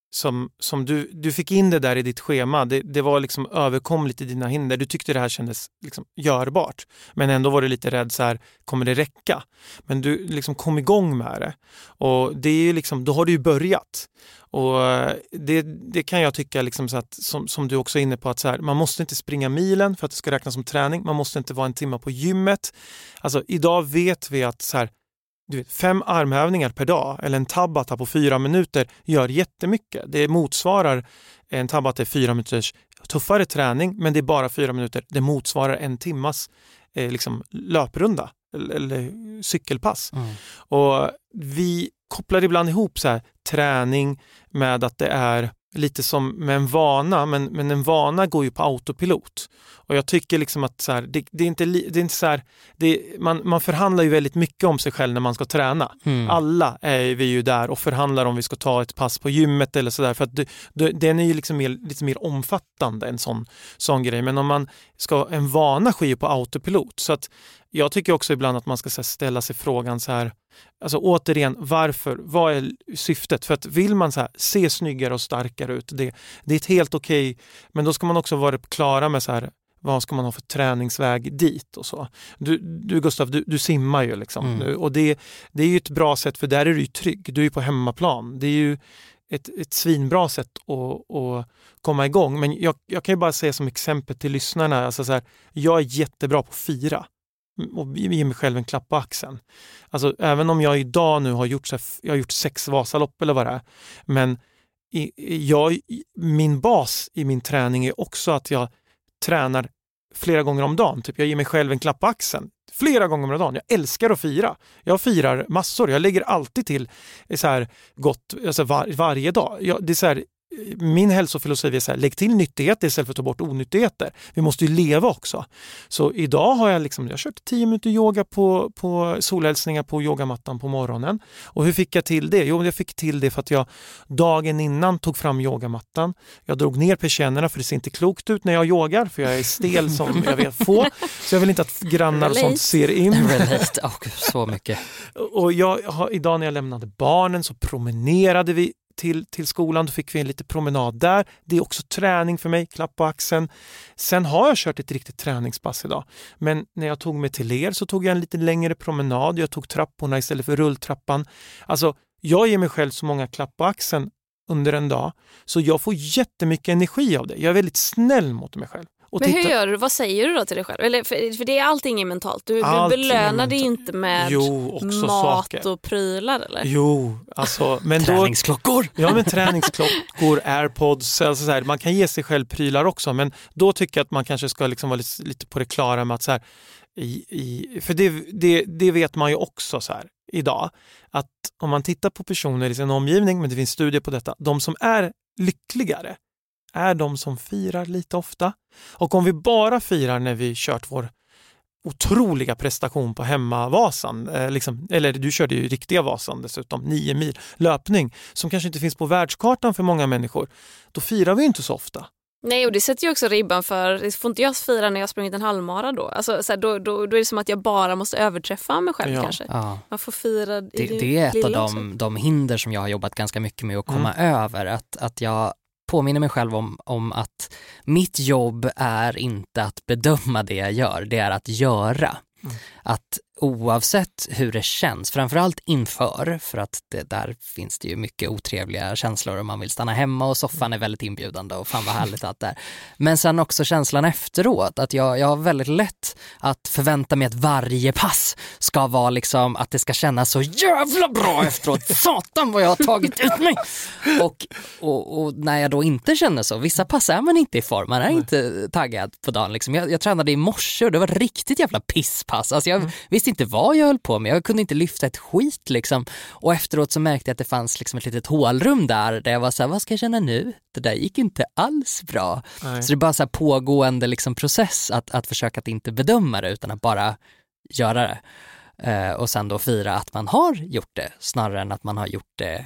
Speaker 2: som, som du, du fick in det där i ditt schema. Det, det var liksom överkomligt i dina hinder. Du tyckte det här kändes liksom görbart. Men ändå var du lite rädd så här, kommer det räcka? Men du liksom kom igång med det. Och det är ju liksom, då har du ju börjat. Och det, det kan jag tycka liksom så att, som, som du också är inne på, att så här, man måste inte springa milen för att det ska räknas som träning. Man måste inte vara en timme på gymmet. Alltså idag vet vi att så här, du vet, fem armhävningar per dag eller en tabata på fyra minuter gör jättemycket. Det motsvarar en tabata i fyra minuters tuffare träning, men det är bara fyra minuter. Det motsvarar en timmas eh, liksom, löprunda eller, eller cykelpass. Mm. Och vi kopplar ibland ihop så här, träning med att det är lite som med en vana, men, men en vana går ju på autopilot. Och jag tycker liksom att så här, det, det är inte, det är inte så här, det, man, man förhandlar ju väldigt mycket om sig själv när man ska träna. Mm. Alla är vi ju där och förhandlar om vi ska ta ett pass på gymmet eller sådär, för att det, det, den är ju liksom mer, lite mer omfattande en sån, sån grej. Men om man ska, en vana sker ju på autopilot. Så att jag tycker också ibland att man ska så här, ställa sig frågan så här, alltså återigen, varför? Vad är syftet? För att vill man så här, se snyggare och starkare ut, det, det är ett helt okej, okay, men då ska man också vara klara med så här, vad ska man ha för träningsväg dit och så. Du, du Gustav, du, du simmar ju liksom mm. nu, och det, det är ju ett bra sätt, för där är du ju trygg. Du är ju på hemmaplan. Det är ju ett, ett svinbra sätt att, att komma igång. Men jag, jag kan ju bara säga som exempel till lyssnarna, alltså så här, jag är jättebra på fira. Och ge mig själv en klapp på axeln. Alltså även om jag idag nu har gjort, så här, jag har gjort sex Vasalopp eller vad det är. Men i, jag, min bas i min träning är också att jag tränar flera gånger om dagen. Typ jag ger mig själv en klapp på axeln flera gånger om dagen. Jag älskar att fira. Jag firar massor. Jag lägger alltid till så här gott, alltså var, varje dag. Jag, det är så här, min hälsofilosofi är så här, lägg till nyttigheter istället för att ta bort onyttigheter. Vi måste ju leva också. Så idag har jag liksom, jag har kört tio minuter yoga på, på solhälsningar på yogamattan på morgonen. Och hur fick jag till det? Jo, jag fick till det för att jag dagen innan tog fram yogamattan. Jag drog ner persiennerna, för det ser inte klokt ut när jag yogar, för jag är stel som jag vet få. Så jag vill inte att grannar och sånt ser in.
Speaker 4: Relate. Oh, så mycket.
Speaker 2: Och jag har, idag när jag lämnade barnen så promenerade vi Till, till skolan, då fick vi en lite promenad där. Det är också träning för mig, klapp på axeln. Sen har jag kört ett riktigt träningspass idag. Men när jag tog mig till er så tog jag en lite längre promenad. Jag tog trapporna istället för rulltrappan. Alltså, jag ger mig själv så många klapp på axeln under en dag, så jag får jättemycket energi av det. Jag är väldigt snäll mot mig själv. Och
Speaker 5: men
Speaker 2: titta.
Speaker 5: hur gör du? Vad säger du då till dig själv? Eller, för, för det är allting är mentalt. Du, du belönar dig inte med
Speaker 2: jo, mat
Speaker 5: saker. Och prylar, eller?
Speaker 2: Jo, alltså... Men
Speaker 4: träningsklockor!
Speaker 2: Då, ja, men träningsklockor, AirPods, alltså så här, man kan ge sig själv prylar också, men då tycker jag att man kanske ska liksom vara lite, lite på det klara med att så här, i, i, för det, det, det vet man ju också så här idag, att om man tittar på personer i sin omgivning, men det finns studier på detta, de som är lyckligare är de som firar lite ofta. Och om vi bara firar när vi kört vår otroliga prestation på hemmavasan, eh, liksom, eller du körde ju riktiga Vasan dessutom, nio mil löpning, som kanske inte finns på världskartan för många människor, då firar vi inte så ofta.
Speaker 5: Nej, och det sätter ju också ribban för, det får inte jag fira när jag sprungit en halvmara då. Alltså, så här, då, då, då är det som att jag bara måste överträffa mig själv ja. kanske. Ja. Man får fira i
Speaker 4: det, det, det är ett av de, de hinder som jag har jobbat ganska mycket med att komma mm. över, att, att jag påminner mig själv om, om att mitt jobb är inte att bedöma det jag gör, det är att göra. Mm. Att oavsett hur det känns, framförallt inför, för att det, där finns det ju mycket otrevliga känslor och man vill stanna hemma och soffan är väldigt inbjudande och fan vad härligt allt där. Men sen också känslan efteråt, att jag, jag har väldigt lätt att förvänta mig att varje pass ska vara liksom, att det ska kännas så jävla bra efteråt. Satan vad jag har tagit ut mig! Och, och, och när jag då inte känner så, vissa pass är man inte i form, man är inte taggad på dagen. Liksom. Jag, jag tränade i morse och det var riktigt jävla pisspass. Alltså jag mm. visste inte vad jag höll på med. Jag kunde inte lyfta ett skit liksom. Och efteråt så märkte jag att det fanns liksom ett litet hålrum där där jag var så här, vad ska jag känna nu? Det där gick inte alls bra. Nej. Så det är bara så här pågående liksom process att, att försöka att inte bedöma det utan att bara göra det. Eh, och sen då fira att man har gjort det snarare än att man har gjort det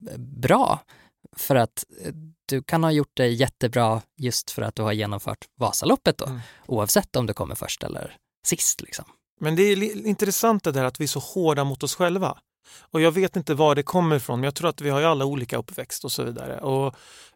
Speaker 4: bra. För att du kan ha gjort det jättebra just för att du har genomfört Vasaloppet då. Mm. Oavsett om du kommer först eller sist liksom.
Speaker 2: Men det är intressant det där att vi är så hårda mot oss själva. Och jag vet inte var det kommer ifrån, men jag tror att vi har ju alla olika uppväxt och så vidare. Och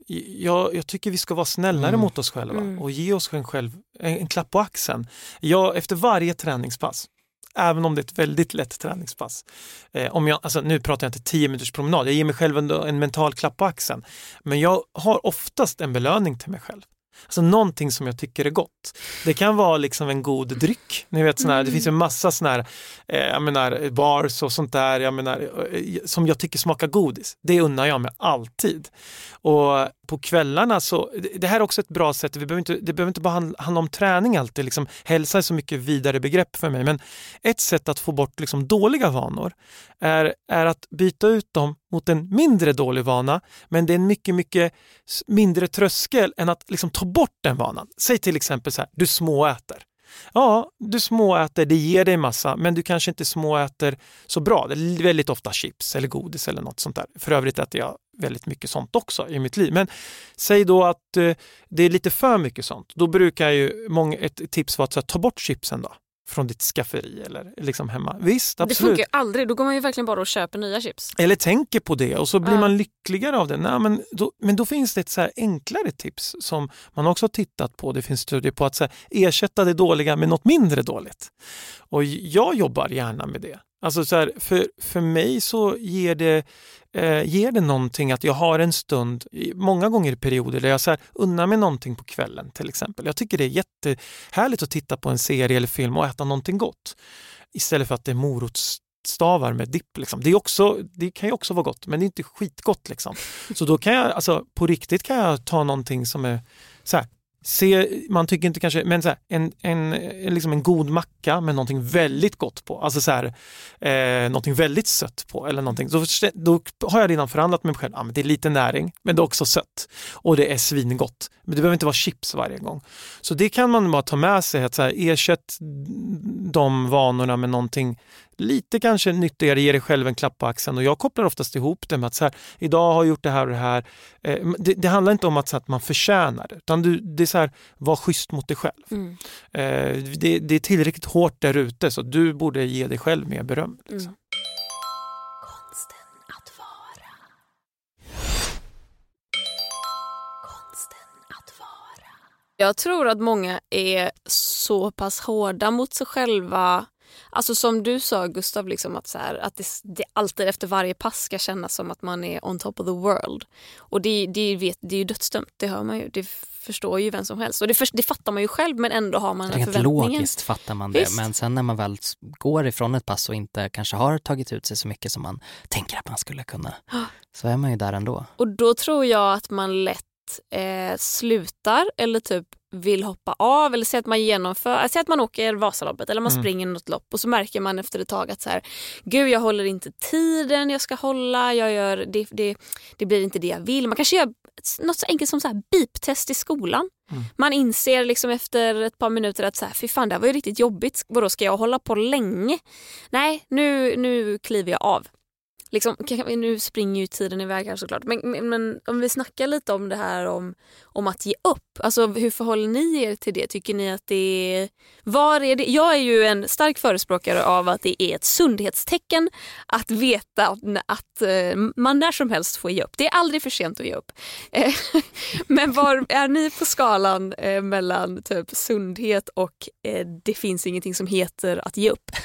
Speaker 2: jag, jag tycker vi ska vara snällare mm. mot oss själva mm. och ge oss själv en, en klapp på axeln. Jag, efter varje träningspass, även om det är ett väldigt lätt träningspass. Eh, om jag, alltså, nu pratar jag inte tio minuters promenad. Jag ger mig själv en, en mental klapp på axeln. Men jag har oftast en belöning till mig själv. Alltså någonting som jag tycker är gott. Det kan vara liksom en god dryck. Ni vet sån här, mm. det finns en massa sån här, eh, jag menar, bars och sånt där, jag menar, eh, som jag tycker smakar godis. Det unnar jag mig alltid. Och på kvällarna så, det här är också ett bra sätt, vi behöver inte, det behöver inte bara handla om träning alltid, liksom, hälsa är så mycket vidare begrepp för mig, men ett sätt att få bort liksom dåliga vanor är, är att byta ut dem mot en mindre dålig vana, men det är en mycket, mycket mindre tröskel än att liksom ta bort den vanan. Säg till exempel så här, du småäter. Ja, du småäter, det ger dig massa, men du kanske inte småäter så bra. Det är väldigt ofta chips eller godis eller något sånt där. För övrigt äter jag väldigt mycket sånt också i mitt liv. Men säg då att eh, det är lite för mycket sånt. Då brukar ju många, ett tips vara att så här, ta bort chipsen då från ditt skafferi eller liksom hemma. Visst, absolut.
Speaker 5: Det funkar ju aldrig. Då går man ju verkligen bara och köper nya chips.
Speaker 2: Eller tänker på det och så blir
Speaker 5: ja.
Speaker 2: man lyckligare av det. Nej, men, då, men då finns det ett så här enklare tips som man också har tittat på. Det finns studier på att så här, ersätta det dåliga med något mindre dåligt. Och jag jobbar gärna med det. Alltså så här, för, för mig så ger det, eh, ger det någonting att jag har en stund, många gånger i perioder där jag så här, unnar mig någonting på kvällen till exempel. Jag tycker det är jättehärligt att titta på en serie eller film och äta någonting gott. Istället för att det är morotsstavar med dipp. Liksom. Det, är också, det kan ju också vara gott, men det är inte skitgott. Liksom. Så då kan jag, alltså på riktigt kan jag ta någonting som är så här, Se, man tycker inte kanske, men så här, en, en, liksom en god macka med någonting väldigt gott på, alltså så här, eh, någonting väldigt sött på eller någonting, då, då har jag redan förhandlat med mig själv, ja, men det är lite näring men det är också sött och det är svingott, men det behöver inte vara chips varje gång, så det kan man bara ta med sig, att så här, ersätt de vanorna med någonting lite kanske nyttigare, ger dig själv en klapp på axeln. Och jag kopplar oftast ihop det med att så här, idag har jag gjort det här och det här. Eh, det, det handlar inte om att, så att man förtjänar det, utan du, det är så här, var schysst mot dig själv. Mm. Eh, det, det är tillräckligt hårt där ute, så du borde ge dig själv mer beröm. Liksom. Mm.
Speaker 3: Konsten att vara. Konsten att vara.
Speaker 5: Jag tror att många är så pass hårda mot sig själva. Alltså som du sa, Gustav, liksom att, så här, att det, det alltid efter varje pass ska kännas som att man är on top of the world. Och det, det, vet, det är ju dödsdömt, det hör man ju. Det förstår ju vem som helst. Och det, för, det fattar man ju själv, men ändå har man en förväntning.
Speaker 4: Logiskt fattar man det. Visst. Men sen när man väl går ifrån ett pass och inte kanske har tagit ut sig så mycket som man tänker att man skulle kunna, så är man ju där ändå.
Speaker 5: Och då tror jag att man lätt eh, slutar eller typ vill hoppa av, eller säg att man genomför, säg att man åker Vasaloppet eller man mm. springer något lopp och så märker man efter ett tag att så här, gud, jag håller inte tiden jag ska hålla, jag gör det, det, det blir inte det jag vill. Man kanske gör något så enkelt som så här biptest i skolan. Mm. Man inser liksom efter ett par minuter att så här, fy fan, det här var ju riktigt jobbigt. Vadå, ska jag hålla på länge? Nej, nu, nu kliver jag av. Liksom, nu springer ju tiden iväg här såklart. Men, men, men om vi snackar lite om det här om, om att ge upp. Alltså hur förhåller ni er till det? Tycker ni att det är... Var är det? Jag är ju en stark förespråkare av att det är ett sundhetstecken att veta att, att man när som helst får ge upp. Det är aldrig för sent att ge upp. Men var är ni på skalan mellan typ sundhet och det finns ingenting som heter att ge upp?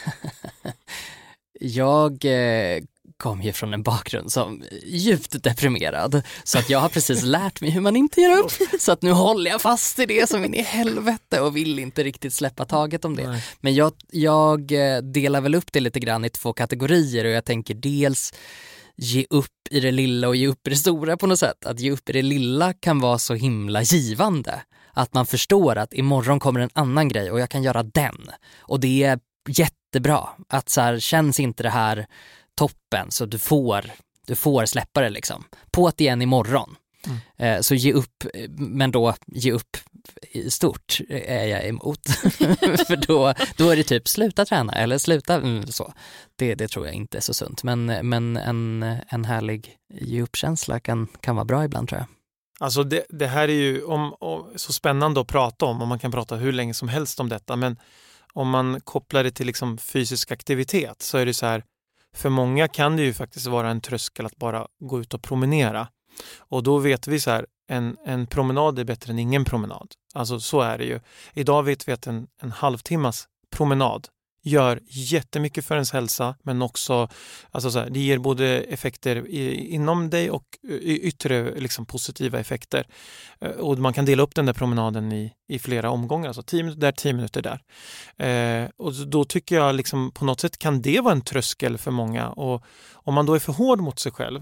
Speaker 4: Jag... Eh... kom ju från en bakgrund som djupt deprimerad, så att jag har precis lärt mig hur man inte ger upp, så att nu håller jag fast i det som in i helvete och vill inte riktigt släppa taget om det. Nej. Men jag, jag delar väl upp det lite grann i två kategorier, och jag tänker dels ge upp i det lilla och ge upp i det stora på något sätt. Att ge upp i det lilla kan vara så himla givande, att man förstår att imorgon kommer en annan grej och jag kan göra den, och det är jättebra. Att så här, känns inte det här toppen, så du får, du får släppa det liksom. På att igen imorgon. Mm. Eh, så ge upp, men då ge upp i stort är jag emot. För då, då är det typ sluta träna eller sluta mm, så. Det, det tror jag inte är så sunt. Men, men en, en härlig ge upp-känsla kan, kan vara bra ibland, tror jag.
Speaker 2: Alltså det, det här är ju om, om, så spännande att prata om, och man kan prata hur länge som helst om detta, men om man kopplar det till liksom fysisk aktivitet så är det så här, för många kan det ju faktiskt vara en tröskel att bara gå ut och promenera. Och då vet vi så här, en, en promenad är bättre än ingen promenad. Alltså så är det ju. Idag vet vi att en, en halvtimmas promenad gör jättemycket för ens hälsa, men också alltså så här, det ger både effekter i, inom dig och yttre liksom, positiva effekter. Och man kan dela upp den där promenaden i, i flera omgångar, alltså tio minuter där, tio minuter där. Eh, och då tycker jag liksom, på något sätt kan det vara en tröskel för många, och om man då är för hård mot sig själv,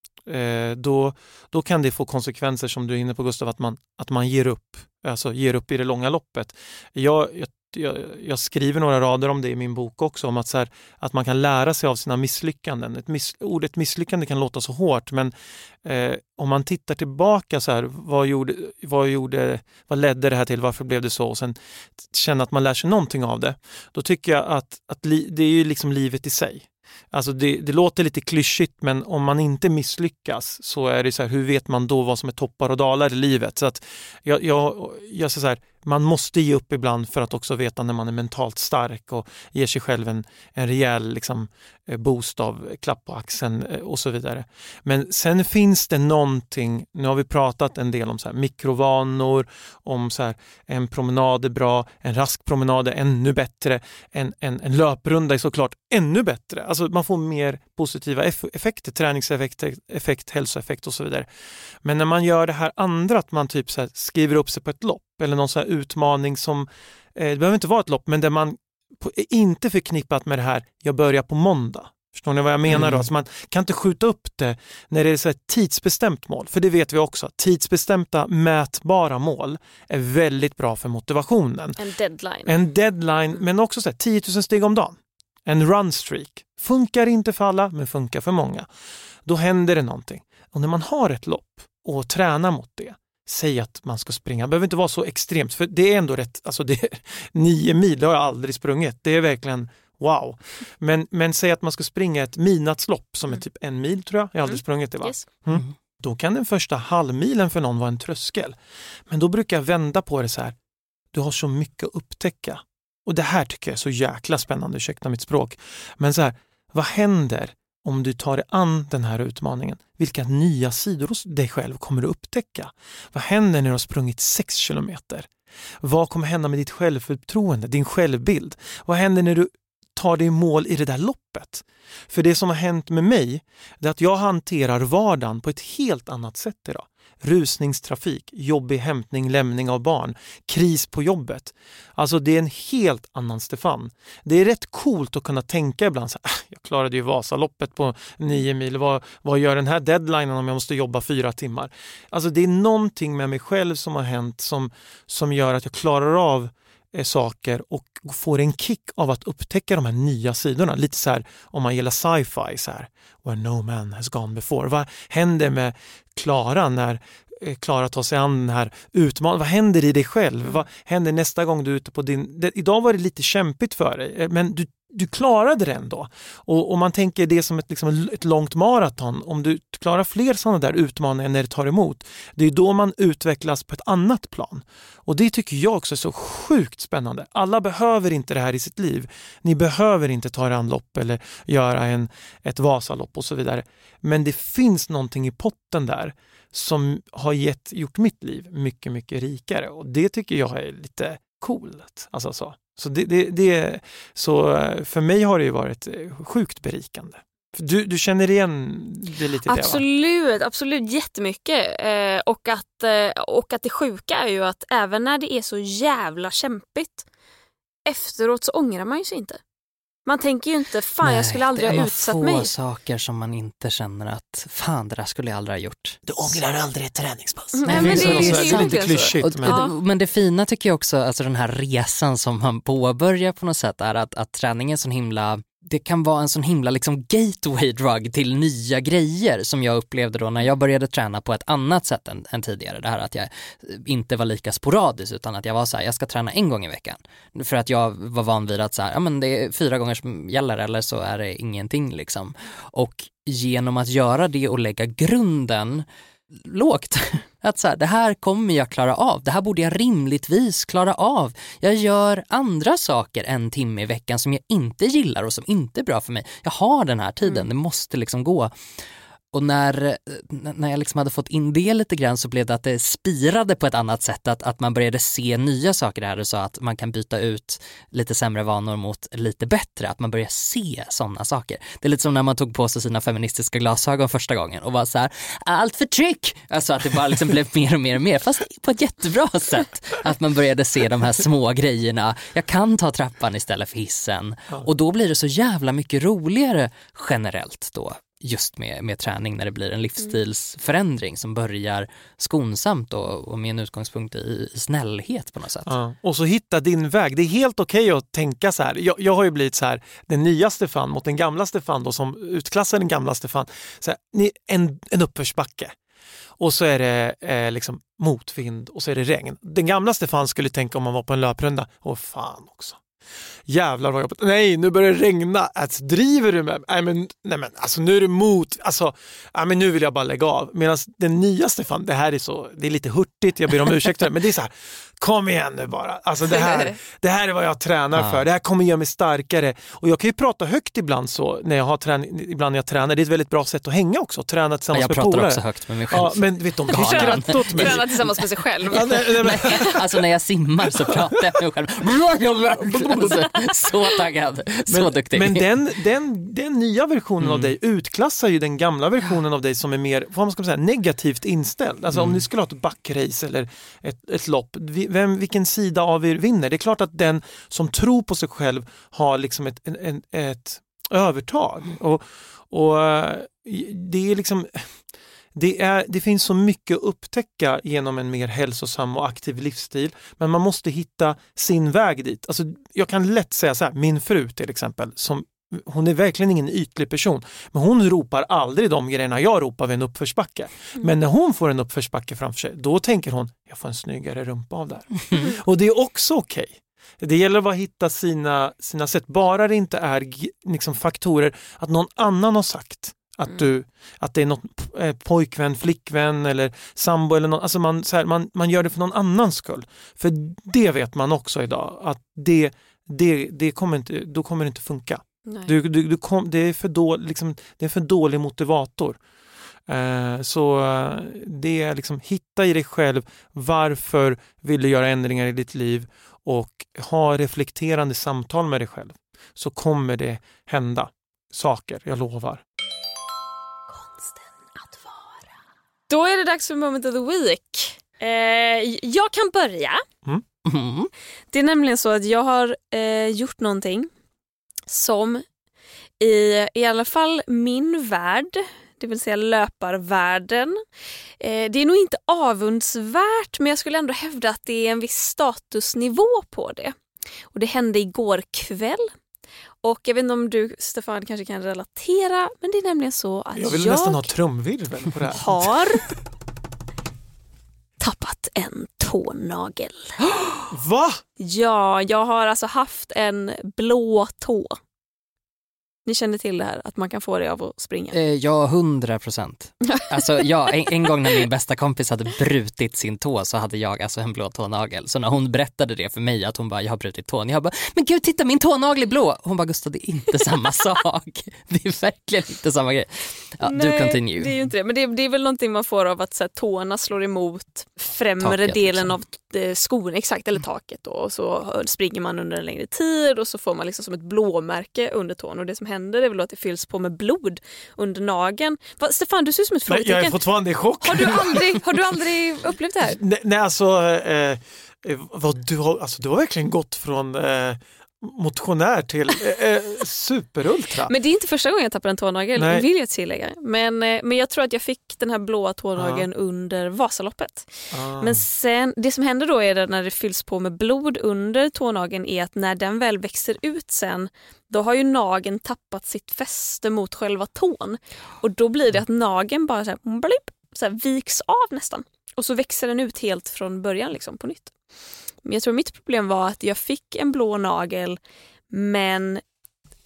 Speaker 2: eh, då, då kan det få konsekvenser som du är inne på, Gustav, att man, att man ger upp, alltså ger upp i det långa loppet. Jag, jag Jag, jag skriver några rader om det i min bok också, om att, så här, att man kan lära sig av sina misslyckanden. Ett miss, ordet misslyckande kan låta så hårt, men eh, om man tittar tillbaka så här, vad gjorde, vad gjorde, vad ledde det här till, varför blev det så, och sen känna att man lär sig någonting av det, då tycker jag att, att li, det är ju liksom livet i sig. Alltså det, det låter lite klyschigt, men om man inte misslyckas så är det så här, hur vet man då vad som är toppar och dalar i livet? Så att jag, jag, jag säger så här, man måste ge upp ibland för att också veta när man är mentalt stark och ger sig själv en, en rejäl liksom, boost av klapp på axeln och så vidare. Men sen finns det någonting, nu har vi pratat en del om så här mikrovanor, om så här, en promenad är bra, en rask promenad är ännu bättre, en, en, en löprunda är såklart ännu bättre. Alltså man får mer positiva effekter, träningseffekt, effekt, hälsoeffekt och så vidare. Men när man gör det här andra, att man typ så här skriver upp sig på ett lopp eller någon så här utmaning som, eh, det behöver inte vara ett lopp, men där man på, är inte förknippat med det här, jag börjar på måndag. Förstår ni vad jag menar då? Mm. Alltså man kan inte skjuta upp det när det är så här tidsbestämt mål. För det vet vi också. Tidsbestämta, mätbara mål är väldigt bra för motivationen.
Speaker 5: En deadline.
Speaker 2: En deadline, men också så här, tio tusen steg om dagen. En run streak. Funkar inte för alla, men funkar för många. Då händer det någonting. Och när man har ett lopp och tränar mot det, säg att man ska springa. Det behöver inte vara så extremt, för det är ändå rätt, alltså det är nio mil, det har jag aldrig sprungit. Det är verkligen wow. Men, men säg att man ska springa ett midnattslopp som är typ en mil, tror jag. Jag har aldrig mm. sprungit det, va?
Speaker 5: Yes.
Speaker 2: Mm. Då kan den första halvmilen för någon vara en tröskel. Men då brukar jag vända på det så här. Du har så mycket att upptäcka. Och det här tycker jag är så jäkla spännande, ursäkta mitt språk. Men så här, vad händer om du tar dig an den här utmaningen? Vilka nya sidor hos dig själv kommer du upptäcka? Vad händer när du har sprungit sex kilometer? Vad kommer hända med ditt självförtroende, din självbild? Vad händer när du tar dig mål i det där loppet? För det som har hänt med mig är att jag hanterar vardagen på ett helt annat sätt idag. Rusningstrafik, jobbig hämtning, lämning av barn, kris på jobbet. Alltså det är en helt annan Stefan. Det är rätt coolt att kunna tänka ibland så här, jag klarade ju Vasaloppet på nio mil. Vad, vad gör den här deadlinen om jag måste jobba fyra timmar? Alltså det är någonting med mig själv som har hänt som, som gör att jag klarar av eh, saker och får en kick av att upptäcka de här nya sidorna. Lite så här, om man gillar sci-fi så här, where no man has gone before. Vad händer med Klara när Klara tar sig an den här utmaningen? Vad händer i dig själv? Vad händer nästa gång du är ute på din... Det, idag var det lite kämpigt för dig, men du, du klarade det ändå. Och om man tänker det som ett, liksom ett långt maraton, om du klarar fler sådana där utmaningar när det tar emot, det är då man utvecklas på ett annat plan. Och det tycker jag också är så sjukt spännande. Alla behöver inte det här i sitt liv. Ni behöver inte ta en lopp eller göra en, ett Vasalopp och så vidare. Men det finns någonting i potten där som har gett, gjort mitt liv mycket, mycket rikare. Och det tycker jag är lite coolt. Alltså så. Så, det, det, det, så för mig har det ju varit sjukt berikande. Du, du känner igen det lite?
Speaker 5: Absolut,
Speaker 2: det, va?
Speaker 5: absolut jättemycket. Eh, och, att, eh, och att det sjuka är ju att även när det är så jävla kämpigt, efteråt så ångrar man ju sig inte. Man tänker ju inte, fan Nej, jag skulle aldrig ha utsatt mig.
Speaker 4: Det är få saker som man inte känner att fan det där skulle jag aldrig ha gjort.
Speaker 2: Du ångrar aldrig ett träningspass.
Speaker 5: Mm, Nej, men det, det, det, det,
Speaker 2: det är lite klyschigt.
Speaker 4: Men... Ja. men det fina tycker jag också, alltså den här resan som man påbörjar på något sätt är att, att träningen är så himla... Det kan vara en sån himla liksom gateway drug till nya grejer som jag upplevde då när jag började träna på ett annat sätt än, än tidigare. Det här att jag inte var lika sporadisk utan att jag var så här, jag ska träna en gång i veckan. För att jag var van vid att så här, ja men det är fyra gånger som gäller eller så är det ingenting liksom. Och genom att göra det och lägga grunden lågt, Att så här, det här kommer jag klara av. Det här borde jag rimligtvis klara av. Jag gör andra saker en timme i veckan som jag inte gillar och som inte är bra för mig. Jag har den här tiden, mm. det måste liksom gå. Och när, när jag liksom hade fått in det lite grann så blev det att det spirade på ett annat sätt. Att, att man började se nya saker där och så att man kan byta ut lite sämre vanor mot lite bättre. Att man börjar se sådana saker. Det är lite som när man tog på sig sina feministiska glasögon första gången och var så här, allt förtryck! Alltså att det bara liksom blev mer och mer och mer. Fast på ett jättebra sätt. Att man började se de här små grejerna. Jag kan ta trappan istället för hissen. Och då blir det så jävla mycket roligare generellt då. Just med, med träning när det blir en livsstilsförändring som börjar skonsamt och, och med en utgångspunkt i, i snällhet på något sätt.
Speaker 2: Ja, och så hitta din väg. Det är helt okej att tänka så här. Jag, jag har ju blivit så här, den nya Stefan mot den gamla Stefan då, som utklassar den gamla Stefan. Så här, en, en uppförsbacke. Och så är det eh, liksom motvind och så är det regn. Den gamla Stefan skulle tänka om man var på en löprunda. Åh fan också. Jävlar vad jobbigt. Nej, nu börjar det regna. Alltså, driver du med? Nej men, nej men alltså nu är det mot. Alltså, nej, men nu vill jag bara lägga av. Medan den nya Stefan, det här är så, det är lite hurtigt, jag ber om ursäkt för det, men det är så här, kom igen nu bara. Alltså det här, det här är vad jag tränar ja. för. Det här kommer göra mig starkare. Och jag kan ju prata högt ibland så när jag har träning, ibland när jag tränar. Det är ett väldigt bra sätt att hänga också. Träna tillsammans
Speaker 4: ja,
Speaker 2: med polare.
Speaker 4: Jag pratar också högt med mig själv.
Speaker 2: Ja, men vet du, de kan skratta åt mig.
Speaker 5: Träna tillsammans med sig själv.
Speaker 2: Ja, nej, nej, men...
Speaker 4: Alltså när jag simmar så pratar jag med mig själv. Alltså, så taggad, så
Speaker 2: men,
Speaker 4: duktig.
Speaker 2: Men den, den, den nya versionen mm. av dig utklassar ju den gamla versionen av dig som är mer, vad man ska säga, negativt inställd. Alltså mm. om ni skulle ha ett backrace eller ett, ett lopp, vem, vilken sida av er vinner? Det är klart att den som tror på sig själv har liksom ett, en, en, ett övertag. Och, och det är liksom... Det, är, det finns så mycket att upptäcka genom en mer hälsosam och aktiv livsstil, men man måste hitta sin väg dit. Alltså, jag kan lätt säga så här, min fru till exempel, som, hon är verkligen ingen ytlig person, men hon ropar aldrig de grejerna jag ropar vid en uppförsbacke. Mm. Men när hon får en uppförsbacke framför sig, då tänker hon, jag får en snyggare rumpa av där. Mm. Och det är också okej. Okay. Det gäller bara att hitta sina, sina sätt, bara det inte är liksom faktorer att någon annan har sagt. Att, du, att det är något eh, pojkvän, flickvän eller sambo eller någon, alltså man, så här, man, man gör det för någon annans skull. För det vet man också idag att det, det, det kommer inte, då kommer det inte funka. Du, du, du kom, det, är för då, liksom, det är för dålig motivator. Eh, så det är liksom, hitta i dig själv varför vill du göra ändringar i ditt liv och ha reflekterande samtal med dig själv, så kommer det hända saker, jag lovar.
Speaker 5: Då är det dags för Moment of the Week. Eh, jag kan börja. Mm. Mm. Det är nämligen så att jag har eh, gjort någonting som i, i alla fall min värld, det vill säga löparvärlden. Eh, det är nog inte avundsvärt, men jag skulle ändå hävda att det är en viss statusnivå på det. Och det hände igår kväll. Och jag vet inte om du, Stefan, kanske kan relatera, men det är nämligen så att jag...
Speaker 2: vill
Speaker 5: jag
Speaker 2: nästan ha trumvirvel på det här.
Speaker 5: Har tappat en tånagel.
Speaker 2: Va?
Speaker 5: Ja, jag har alltså haft en blå tå. Ni känner till det här, att man kan få det av att springa?
Speaker 4: Eh, ja, hundra procent. Alltså, ja, en, en gång när min bästa kompis hade brutit sin tå så hade jag alltså en blå tånagel. Så när hon berättade det för mig, att hon bara, jag har brutit tån. Jag bara, men gud, titta, min tånagel är blå. Hon bara, Gustav, det är inte samma sak. Det är verkligen inte samma grej. Ja,
Speaker 5: nej,
Speaker 4: du continue.
Speaker 5: Det är ju inte det. Men det, det är väl någonting man får av att så här, tårna slår emot främre taket, delen liksom. Av skon, exakt, eller taket då. Och så springer man under en längre tid och så får man liksom som ett blåmärke under tån. Och det som händer är väl att det fylls på med blod under nageln. Va, Stefan, du ser ut som ett frågetecken.
Speaker 2: Jag är fortfarande i chock.
Speaker 5: Har du aldrig, har du aldrig upplevt det här?
Speaker 2: Nej, nej alltså, eh, vad, du, har, alltså, du har verkligen gått från... Eh, motionär till eh, superultra.
Speaker 5: Men det är inte första gången jag tappar en tånagel, Nej. vill jag tillägga. Men, eh, men jag tror att jag fick den här blåa tånageln ah. under Vasaloppet. Ah. Men sen, det som händer då är att när det fylls på med blod under tånageln är att när den väl växer ut sen, då har ju nageln tappat sitt fäste mot själva tån. Och då blir det att nageln bara så här, blip, så här viks av nästan. Och så växer den ut helt från början liksom på nytt. Men jag tror mitt problem var att jag fick en blå nagel, men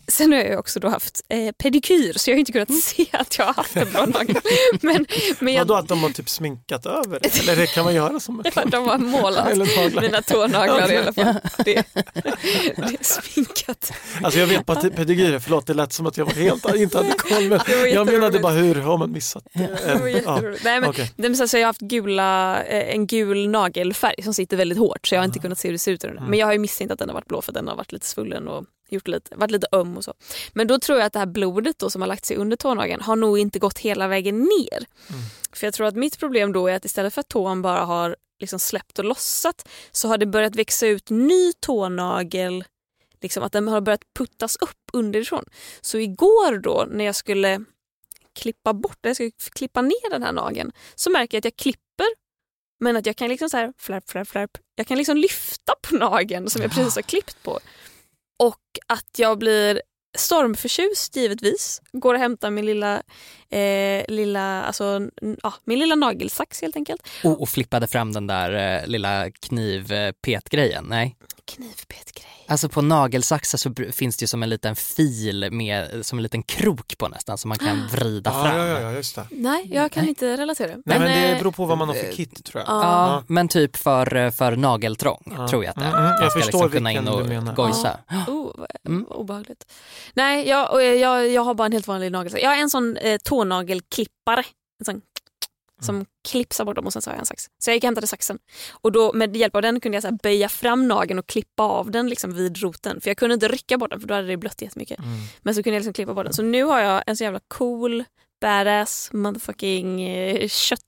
Speaker 5: sen har jag också då haft eh, pedikyr, så jag har inte kunnat se att jag har haft en blå nagel. men, men jag...
Speaker 2: Vadå, att de har typ sminkat över? Eller det kan man göra som ett
Speaker 5: Ja, de har målat mina tånaglar i alla fall. Det, det är sminkat.
Speaker 2: Alltså jag vet bara att pedikyr, förlåt, det lät som att jag var helt inte hade koll, men jag menade bara hur har man missat det?
Speaker 5: Det var jätteroligt. Nej, men, okay. det, så jag har haft gula, en gul nagelfärg som sitter väldigt hårt, så jag har inte kunnat se hur det ser ut. Mm. Men jag har ju misstänkt att den har varit blå för den har varit lite svullen och gjort lite, varit lite öm och så. Men då tror jag att det här blodet då som har lagt sig under tånageln har nog inte gått hela vägen ner. Mm. För jag tror att mitt problem då är att istället för att tån bara har liksom släppt och lossat, så har det börjat växa ut ny tånagel, liksom att den har börjat puttas upp underifrån. Så igår då när jag skulle klippa bort, jag skulle klippa ner den här nageln, så märker jag att jag klipper, men att jag kan liksom så här flärp, flärp, flärp. Jag kan liksom lyfta på nageln som jag precis har klippt på. Och att jag blir stormförtjust givetvis. Går och hämtar min lilla, eh, lilla, alltså, ja, min lilla nagelsax helt enkelt.
Speaker 4: Och, och flippade fram den där eh, lilla knivpetgrejen, nej?
Speaker 5: Knivpetgrej.
Speaker 4: Alltså på nagelsaxar så finns det ju som en liten fil med som en liten krok på nästan som man kan vrida
Speaker 2: ah,
Speaker 4: fram.
Speaker 2: Ja, ja, ja, just det.
Speaker 5: Nej, jag kan nej. inte relatera.
Speaker 2: Nej, men, men det beror på vad man har för kit, tror jag.
Speaker 4: Ja, ja. Men typ för, för nageltrång, ja. tror jag att det är.
Speaker 2: Mm, jag
Speaker 4: man ska
Speaker 2: förstår
Speaker 4: liksom kunna in och
Speaker 2: du menar.
Speaker 4: gojsa.
Speaker 5: Ja. Oh, mm. Obehagligt. Nej, jag, jag, jag har bara en helt vanlig nagelsax. Jag har en sån eh, tånagelklippare. En sån som mm. klipsar bort dem och sen så har jag en sax. Så jag gick och hämtade saxen. Och då med hjälp av den kunde jag så här böja fram nageln och klippa av den liksom vid roten. För jag kunde inte rycka bort den för då hade det blött jättemycket. Mm. Men så kunde jag liksom klippa bort den. Så nu har jag en så jävla cool, badass, motherfucking eh,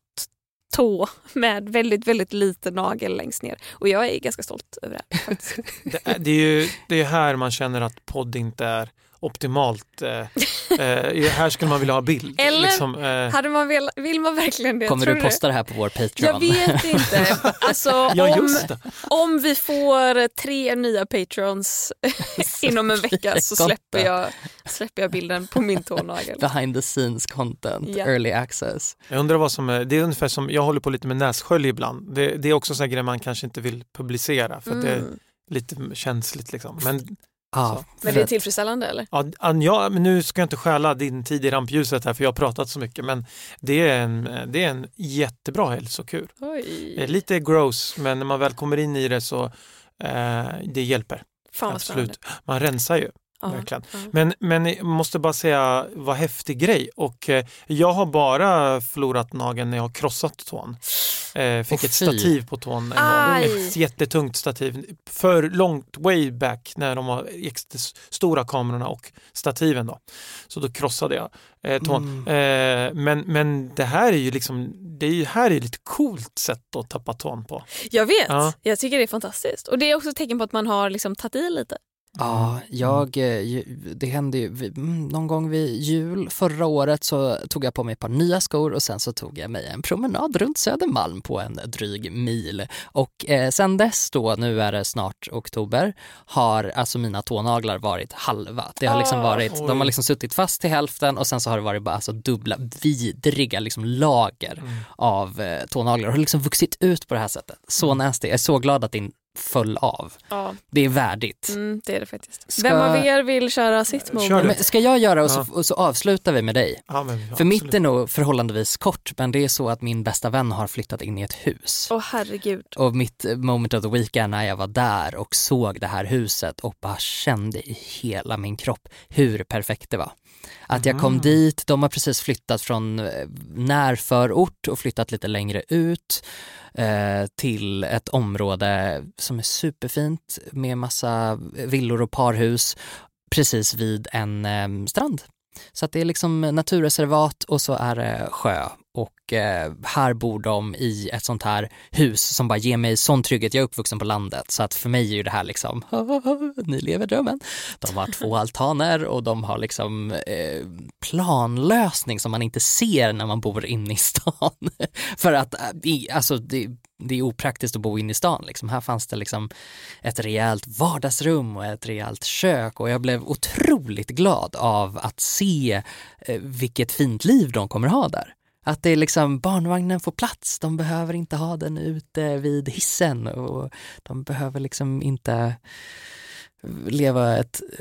Speaker 5: kötttå med väldigt, väldigt lite nagel längst ner. Och jag är ganska stolt över det här faktiskt.
Speaker 2: det, är, det är ju det är här man känner att podd inte är optimalt. Eh, eh, här skulle man vilja ha bild.
Speaker 5: Eller
Speaker 2: liksom, eh.
Speaker 5: hade man väl, vill man verkligen det?
Speaker 4: Kommer du posta det här på vår Patreon?
Speaker 5: Jag vet inte. Alltså,
Speaker 2: ja,
Speaker 5: om,
Speaker 2: just det.
Speaker 5: om vi får tre nya Patrons inom en vecka så släpper jag, släpper jag bilden på min tånagel.
Speaker 4: Behind the scenes content, yeah. Early access.
Speaker 2: Jag undrar vad som är, det är ungefär som, jag håller på lite med nässkölj ibland. Det, det är också så här grejer man kanske inte vill publicera för att mm. det är lite känsligt liksom. Men
Speaker 4: Ah,
Speaker 5: men det är tillfredsställande eller?
Speaker 2: Ja, ja, men nu ska jag inte stjäla din tid i rampljuset här för jag har pratat så mycket, men det är en, det är en jättebra hälsokur. Oj. Det är lite gross, men när man väl kommer in i det så eh, det hjälper.
Speaker 5: Fan,
Speaker 2: absolut. Man rensar ju.
Speaker 5: Uh-huh.
Speaker 2: Verkligen. Uh-huh. Men, men jag måste bara säga vad häftig grej. Och eh, jag har bara förlorat nageln när jag har krossat tån. Eh, fick oh, ett stativ på tån. Ett jättetungt stativ. För långt way back när de var extra stora kamerorna och stativen då. Så då krossade jag eh, tån. Mm. Eh, men, men det här är ju liksom, det är ju här är lite coolt sätt att tappa tån på.
Speaker 5: Jag vet. Ja. Jag tycker det är fantastiskt. Och det är också ett tecken på att man har liksom tagit i lite.
Speaker 4: Ja, jag, det hände ju någon gång vid jul förra året så tog jag på mig ett par nya skor och sen så tog jag mig en promenad runt Södermalm på en dryg mil. Och eh, sen dess då, nu är det snart oktober, har alltså mina tånaglar varit halva. Det har liksom varit, oh, de har liksom suttit fast till hälften och sen så har det varit bara alltså dubbla, vidriga liksom lager mm. av eh, tånaglar. Det har liksom vuxit ut på det här sättet. Så nästigt. Jag är så glad att din föll av. Ja. Det är värdigt.
Speaker 5: Mm, det är det faktiskt. Ska... Vem av er vill köra sitt moment?
Speaker 4: Men ska jag göra och så, och så avslutar vi med dig?
Speaker 2: Ja, men, ja,
Speaker 4: För
Speaker 2: absolut.
Speaker 4: mitt är nog förhållandevis kort, men det är så att min bästa vän har flyttat in i ett hus.
Speaker 5: Åh, oh, herregud.
Speaker 4: Och mitt moment of the weekend när jag var där och såg det här huset och bara kände i hela min kropp hur perfekt det var. Att jag kom mm. dit, de har precis flyttat från närförort och flyttat lite längre ut eh, till ett område som är superfint med massa villor och parhus precis vid en eh, strand. Så att det är liksom naturreservat och så är det sjö. Och eh, här bor de i ett sånt här hus som bara ger mig sån trygghet. Jag är uppvuxen på landet så att för mig är ju det här liksom ni lever drömmen. De har två altaner och de har liksom eh, planlösning som man inte ser när man bor inne i stan. För att eh, alltså det, det är opraktiskt att bo inne i stan liksom. Här fanns det liksom ett rejält vardagsrum och ett rejält kök och jag blev otroligt glad av att se eh, vilket fint liv de kommer ha där. Att det är liksom, barnvagnen får plats, de behöver inte ha den ute vid hissen och de behöver liksom inte leva ett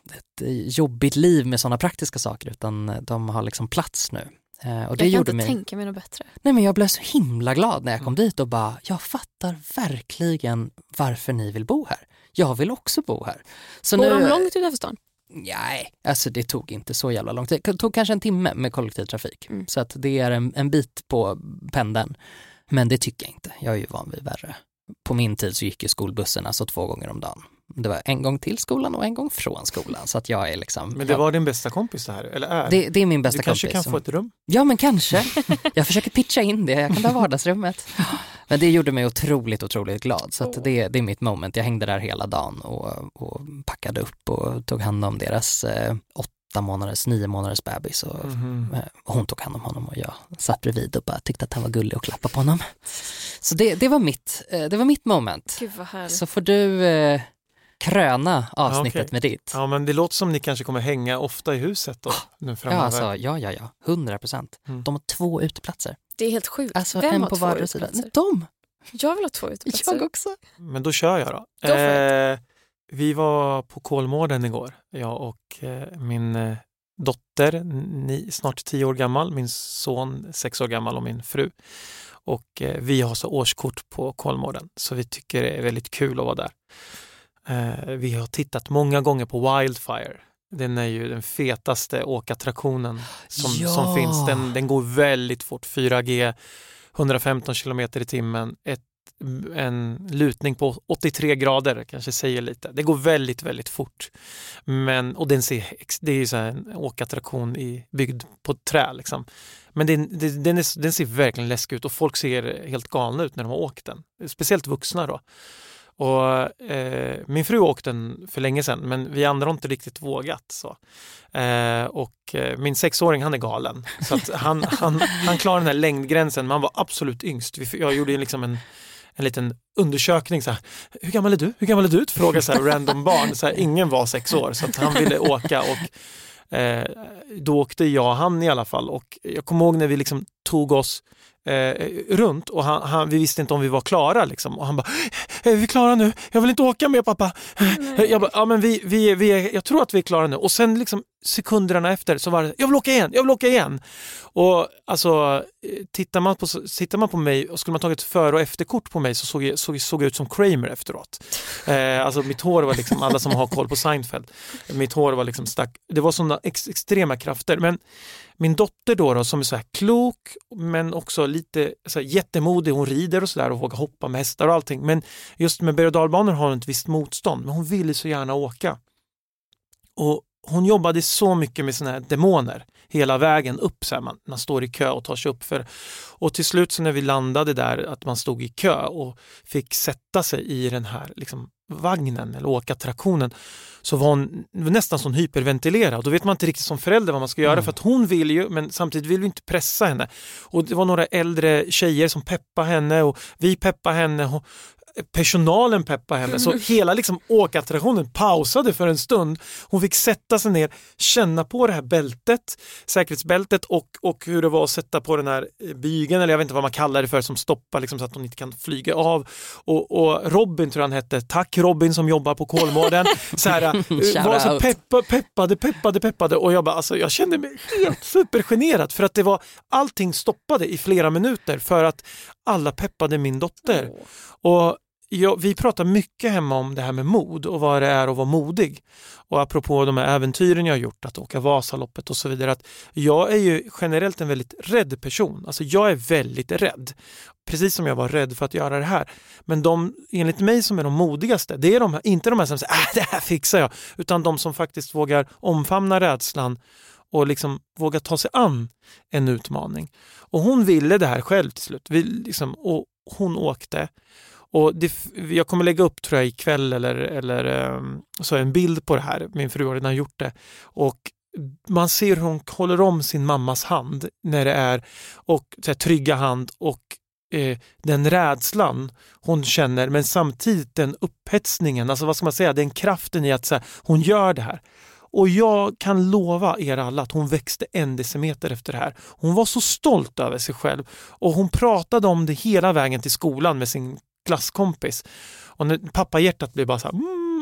Speaker 4: ett jobbigt liv med sådana praktiska saker, utan de har liksom plats nu. Eh, och det
Speaker 5: jag kan
Speaker 4: gjorde
Speaker 5: inte
Speaker 4: mig...
Speaker 5: tänka mig något bättre.
Speaker 4: Nej, men jag blev så himla glad när jag kom dit och bara, jag fattar verkligen varför ni vill bo här. Jag vill också bo här. Så
Speaker 5: Bor
Speaker 4: nu...
Speaker 5: de långt utanför stan?
Speaker 4: Nej, alltså det tog inte så jävla lång tid. Det tog kanske en timme med kollektivtrafik.
Speaker 5: Mm.
Speaker 4: Så att det är en, en bit på pendeln. Men det tycker jag inte. Jag är ju van vid värre. På min tid så gick ju skolbussen alltså två gånger om dagen. Det var en gång till skolan och en gång från skolan. Så att jag är liksom...
Speaker 2: Men det var din bästa kompis det här? Eller är?
Speaker 4: Det, det är min bästa
Speaker 2: du
Speaker 4: kompis.
Speaker 2: Du kanske kan få ett rum?
Speaker 4: Ja, men kanske. Jag försöker pitcha in det. Jag kan ta vardagsrummet. Men det gjorde mig otroligt, otroligt glad. Så att det, det är mitt moment. Jag hängde där hela dagen och, och packade upp och tog hand om deras eh, åtta månaders, nio månaders bebis. Och,
Speaker 2: Mm-hmm.
Speaker 4: eh, och hon tog hand om honom och jag satt bredvid och bara tyckte att han var gullig och klappade på honom. Så det, det, var, mitt, eh, det var mitt moment.
Speaker 5: Gud vad härligt.
Speaker 4: Så får du... Eh, kröna avsnittet
Speaker 2: Ja, okay.
Speaker 4: med ditt.
Speaker 2: Ja, men det låter som ni kanske kommer hänga ofta i huset då, nu framöver.
Speaker 4: Ja, alltså, ja, ja, ja. Hundra procent.
Speaker 2: Mm.
Speaker 4: De har två uteplatser.
Speaker 5: Det är helt sjukt.
Speaker 4: Alltså
Speaker 5: Vem
Speaker 4: en
Speaker 5: har
Speaker 4: på
Speaker 5: två
Speaker 4: vardera sida.
Speaker 5: uteplatser?
Speaker 4: De!
Speaker 5: Jag vill ha två uteplatser.
Speaker 4: Jag också.
Speaker 2: Men då kör jag då.
Speaker 5: Go for
Speaker 2: Eh, vi var på Kolmården igår, jag och eh, min eh, dotter, ni, snart tio år gammal, min son sex år gammal och min fru. Och eh, vi har så årskort på Kolmården, så vi tycker det är väldigt kul att vara där. Eh, vi har tittat många gånger på Wildfire. Den är ju den fetaste åkattraktionen som,
Speaker 4: Ja.
Speaker 2: som finns. Den, den går väldigt fort, fyra G, hundrafemton kilometer i timmen, ett, en lutning på åttiotre grader, kanske säger lite. Det går väldigt, väldigt fort. Men, och den ser, det är ju så här en åkattraktion i, byggd på trä liksom. Men den, den, den, är, den ser verkligen läskig ut och folk ser helt galna ut när de har åkt den. Speciellt vuxna då. Och eh, min fru åkte den för länge sedan, men vi andra har inte riktigt vågat så. Eh, och eh, min sexåring, han är galen, så att han, han, han klarar den här längdgränsen, men han var absolut yngst. Vi, jag gjorde liksom en, en liten undersökning så här, hur gammal är du? Hur gammal är du? Fråga så här random barn, så här, ingen var sex år, så att han ville åka och eh, då åkte jag och han i alla fall, och jag kommer ihåg när vi liksom tog oss Eh, runt och han, han, vi visste inte om vi var klara liksom. Och han bara, är vi klara nu? Jag vill inte åka med pappa. Nej. Jag bara, ja men vi, vi, vi är, jag tror att vi är klara nu. Och sen liksom sekunderna efter så var det, jag vill åka igen, jag vill åka igen. Och alltså, tittar man på, tittar man på mig och skulle man tagit före- och efterkort på mig så såg jag, såg, såg jag ut som Kramer efteråt. Eh, alltså mitt hår var liksom, alla som har koll på Seinfeld, mitt hår var liksom stack, det var sådana ex, extrema krafter. Men min dotter då, då som är så här klok men också lite så här jättemodig, hon rider och sådär och vågar hoppa med hästar och allting. Men just med berg- och dalbanor har hon ett visst motstånd, men hon ville så gärna åka. Och hon jobbade så mycket med såna här demoner hela vägen upp, så här, man, man står i kö och tar sig upp för. Och till slut så när vi landade där, att man stod i kö och fick sätta sig i den här liksom vagnen eller åkattraktionen, så var hon nästan som hyperventilerad. Då vet man inte riktigt som förälder vad man ska göra, mm. för att hon vill ju, men samtidigt vill vi inte pressa henne. Och det var några äldre tjejer som peppade henne och vi peppade henne och personalen peppade henne. Så hela liksom åkattraktionen pausade för en stund. Hon fick sätta sig ner, känna på det här bältet, säkerhetsbältet, och, och hur det var att sätta på den här bygeln, eller jag vet inte vad man kallar det för, som stoppar liksom, så att hon inte kan flyga av. Och, och Robin tror jag han hette, tack Robin som jobbar på Kolmården, så här, var så peppa, peppade, peppade, peppade, och jag bara, alltså jag kände mig helt supergenerad, för att det var, allting stoppade i flera minuter för att alla peppade min dotter. Och ja, vi pratar mycket hemma om det här med mod och vad det är att vara modig. Och apropå de här äventyren jag har gjort, att åka Vasaloppet och så vidare, att jag är ju generellt en väldigt rädd person. Alltså jag är väldigt rädd. Precis som jag var rädd för att göra det här. Men de, enligt mig, som är de modigaste, det är de här, inte de här som säger, äh, det här fixar jag. Utan de som faktiskt vågar omfamna rädslan och liksom vågar ta sig an en utmaning. Och hon ville det här själv till slut. Vi liksom, och hon åkte. Och det, jag kommer lägga upp, tror jag, ikväll eller, eller um, så en bild på det här. Min fru har redan gjort det. Och man ser hur hon håller om sin mammas hand när det är, och så här, trygga hand, och eh, den rädslan hon känner, men samtidigt den upphetsningen, alltså vad ska man säga, den kraften i att så här, hon gör det här. Och jag kan lova er alla att hon växte en decimeter efter det här. Hon var så stolt över sig själv. Och hon pratade om det hela vägen till skolan med sin klasskompis. Och när pappa hjärtat blev bara så här, mm,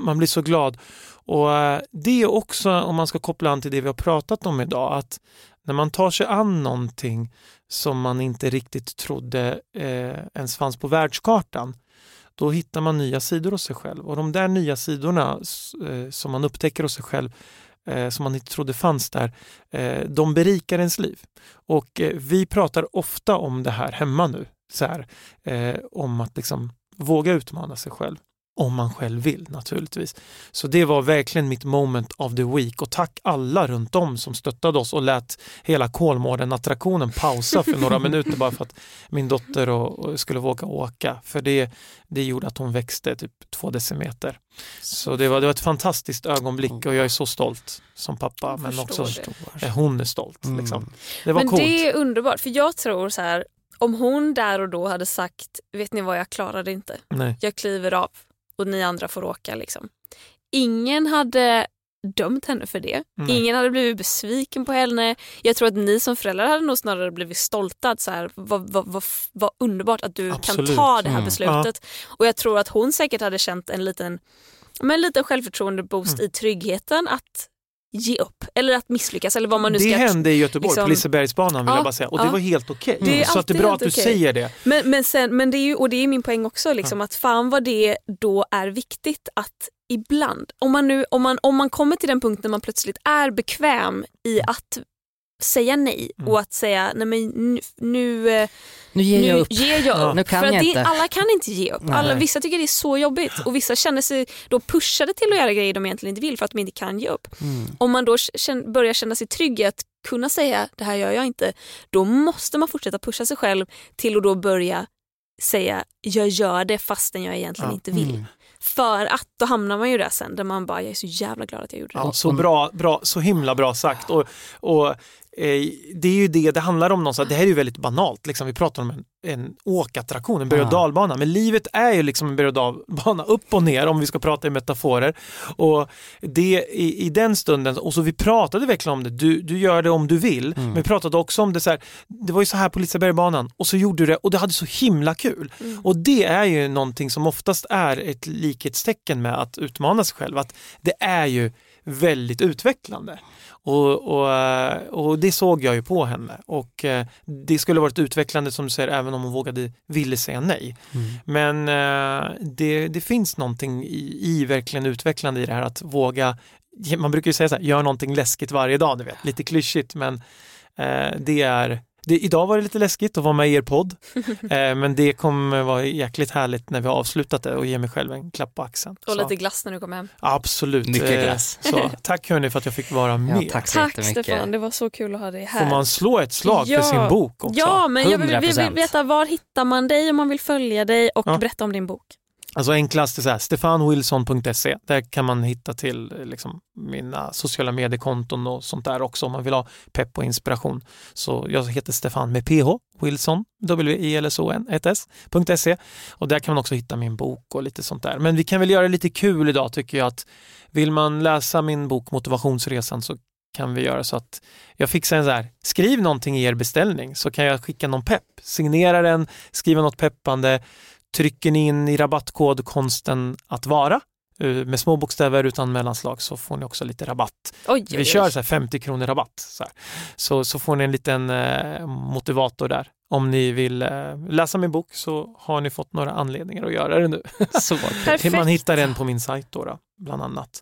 Speaker 2: man blir så glad. Och det är också, om man ska koppla an till det vi har pratat om idag, att när man tar sig an någonting som man inte riktigt trodde eh, ens fanns på världskartan, då hittar man nya sidor hos sig själv. Och de där nya sidorna eh, som man upptäcker hos sig själv, eh, som man inte trodde fanns där, eh, de berikar ens liv. Och eh, vi pratar ofta om det här hemma nu, så här, eh, om att liksom våga utmana sig själv. Om man själv vill naturligtvis. Så det var verkligen mitt moment of the week. Och tack alla runt om som stöttade oss och lät hela Kolmården-attraktionen pausa för några minuter bara för att min dotter och, och skulle våga åka. För det, det gjorde att hon växte typ två decimeter. Så det var, det var ett fantastiskt ögonblick och jag är så stolt som pappa. Men också är hon är stolt. Mm. Liksom. Det var
Speaker 5: men
Speaker 2: coolt.
Speaker 5: Det är underbart, för jag tror så här, om hon där och då hade sagt, vet ni vad, jag klarade inte.
Speaker 2: Nej.
Speaker 5: Jag kliver av. Och ni andra får åka liksom. Ingen hade dömt henne för det. Nej. Ingen hade blivit besviken på henne. Jag tror att ni som föräldrar hade nog snarare blivit stolta att så här, vad, vad, vad, vad underbart att du Absolut. kan ta det här beslutet. Mm. Ja. Och jag tror att hon säkert hade känt en liten, men en liten självförtroende-boost mm. i tryggheten att ge upp eller att misslyckas eller vad man nu
Speaker 2: det
Speaker 5: ska.
Speaker 2: Det hände i Göteborg
Speaker 5: liksom,
Speaker 2: på Lisebergsbanan vill
Speaker 5: ja,
Speaker 2: jag bara säga och
Speaker 5: ja.
Speaker 2: det var helt okej.
Speaker 5: Okay.
Speaker 2: Mm. Så att det är bra att du
Speaker 5: okay.
Speaker 2: säger det.
Speaker 5: Men, men, sen, men det är ju, och det är min poäng också liksom, ja. att fan vad det då är viktigt att ibland, om man, nu, om, man, om man kommer till den punkten när man plötsligt är bekväm i att säga nej mm. och att säga nej men nu nu,
Speaker 4: nu ger jag
Speaker 5: nu
Speaker 4: upp.
Speaker 5: Ger jag upp.
Speaker 4: Ja. Nu kan
Speaker 5: för
Speaker 4: jag
Speaker 5: att
Speaker 4: inte.
Speaker 5: Det, alla kan inte ge upp. Alla, vissa tycker det är så jobbigt och vissa känner sig då pushade till att göra grejer de egentligen inte vill för att de inte kan ge upp. Mm. Om man då känner, börjar känna sig trygg i att kunna säga det här gör jag inte, då måste man fortsätta pusha sig själv till att då börja säga jag gör det fastän jag egentligen ja. inte vill. Mm. För att då hamnar man ju där sen där man bara, jag är så jävla glad att jag gjorde det.
Speaker 2: Ja, så bra, bra, så himla bra sagt. Och, och eh, det är ju det det handlar om någonstans. Det här är ju väldigt banalt. Liksom, vi pratar om en, en åkattraktion, en berg- och dalbana. Men livet är ju liksom en berg- och dalbana upp och ner om vi ska prata i metaforer. Och det i, i den stunden, och så vi pratade verkligen om det. Du, du gör det om du vill. Mm. Men vi pratade också om det så här, det var ju så här på Lisebergsbanan och så gjorde du det och det hade så himla kul. Mm. Och det är ju någonting som oftast är ett likhetstecken med att utmana sig själv. Att det är ju väldigt utvecklande. Och, och, och det såg jag ju på henne. Och eh, det skulle varit utvecklande som du säger även om hon vågade ville säga nej. Mm. Men eh, det, det finns någonting i, i verkligen utvecklande i det här att våga, man brukar ju säga så här, gör någonting läskigt varje dag, du vet. Lite klyschigt men eh, det är Det, idag var det lite läskigt att vara med i er podd. eh, men det kommer vara jäkligt härligt när vi har avslutat det och ge mig själv en klapp på axeln.
Speaker 5: Och
Speaker 2: så.
Speaker 5: Lite glass när du kommer hem.
Speaker 2: Absolut.
Speaker 4: Mycket glass.
Speaker 2: Eh, så, tack hörni för att jag fick vara med.
Speaker 4: Ja, tack så
Speaker 5: tack Stefan, det var så kul att ha dig här.
Speaker 2: Får man slå ett slag ja. för sin bok också?
Speaker 5: Ja, men jag vill, vi vill veta var hittar man dig om man vill följa dig och ja. berätta om din bok.
Speaker 2: Alltså enklast är så här, stefan wilson punkt se. Där kan man hitta till liksom, mina sociala mediekonton och sånt där också om man vill ha pepp och inspiration. Så jag heter Stefan med ph, Wilson, W I L S O N, ett S, .se. Och där kan man också hitta min bok och lite sånt där. Men vi kan väl göra det lite kul idag tycker jag att vill man läsa min bok Motivationsresan så kan vi göra så att jag fixar en så här, skriv någonting i er beställning så kan jag skicka någon pepp. Signera den, skriva något peppande. Trycker ni in i rabattkod konsten att vara med små bokstäver utan mellanslag så får ni också lite rabatt.
Speaker 5: Oj, oj, oj.
Speaker 2: Vi kör så här femtio kronor rabatt. Så, här. så, så får ni en liten eh, motivator där. Om ni vill eh, läsa min bok så har ni fått några anledningar att göra det nu.
Speaker 5: Så perfekt.
Speaker 2: Man hittar den på min sajt då, då bland annat.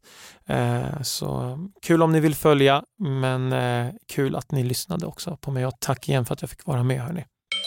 Speaker 2: Eh, så kul om ni vill följa men eh, kul att ni lyssnade också på mig och tack igen för att jag fick vara med hörni.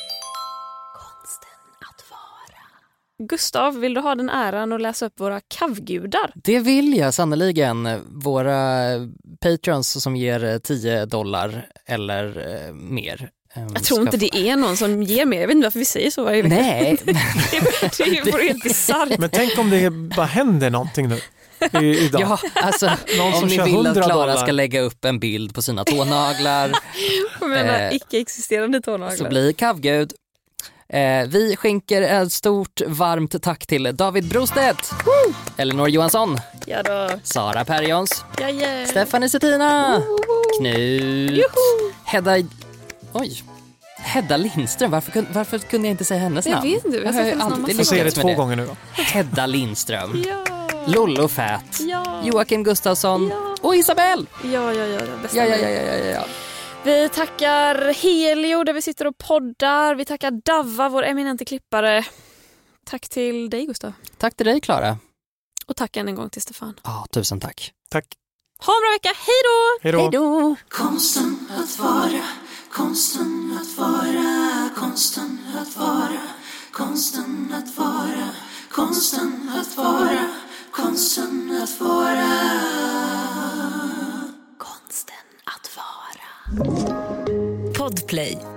Speaker 5: Gustav, vill du ha den äran att läsa upp våra kavgudar?
Speaker 4: Det vill jag sannoliken. Våra patrons som ger tio dollar eller eh, mer.
Speaker 5: Jag tror inte det är någon som ger mer. Jag vet inte varför vi säger så varje vecka.
Speaker 4: Nej.
Speaker 5: det, det är ju helt bisarrt.
Speaker 2: Men tänk om det bara händer någonting nu. I, idag.
Speaker 4: Ja, alltså,
Speaker 2: någon som
Speaker 4: om ni
Speaker 2: kör
Speaker 4: vill att Klara
Speaker 2: dollar.
Speaker 4: ska lägga upp en bild på sina tånaglar.
Speaker 5: Jag menar eh, icke-existerande tånaglar.
Speaker 4: Så blir kavgud. Eh, vi skänker ett stort varmt tack till David Brostedt, Woo! Elinor Johansson,
Speaker 5: ja då.
Speaker 4: Sara Perjons,
Speaker 5: ja, yeah.
Speaker 4: Stefanie Settina,
Speaker 5: Woo!
Speaker 4: Knut,
Speaker 5: Juhu!
Speaker 4: Hedda, oj, Hedda Lindström. Varför, varför kunde jag inte säga hennes namn?
Speaker 5: Jag vet inte, jag
Speaker 4: har
Speaker 5: alltid
Speaker 2: jag säger det två
Speaker 4: det.
Speaker 2: gånger nu då.
Speaker 4: Hedda Lindström.
Speaker 5: Ja.
Speaker 4: Lollo Fät,
Speaker 5: Ja.
Speaker 4: Joakim Gustafsson
Speaker 5: Ja.
Speaker 4: och Isabel.
Speaker 5: Ja, ja, ja. Det bästa
Speaker 4: Ja, ja, ja, ja, ja, ja.
Speaker 5: Vi tackar Helio där vi sitter och poddar. Vi tackar Davva, vår eminente klippare. Tack till dig, Gustav.
Speaker 4: Tack till dig, Klara.
Speaker 5: Och tack än en gång till Stefan.
Speaker 4: Ja, tusen tack.
Speaker 2: Tack.
Speaker 5: Ha en bra vecka. Hej då!
Speaker 2: Hej då.
Speaker 4: Hej då!
Speaker 3: Konsten att vara, konsten att vara, konsten att vara, konsten att vara, konsten att vara, konsten att vara, konsten att vara. Podplay.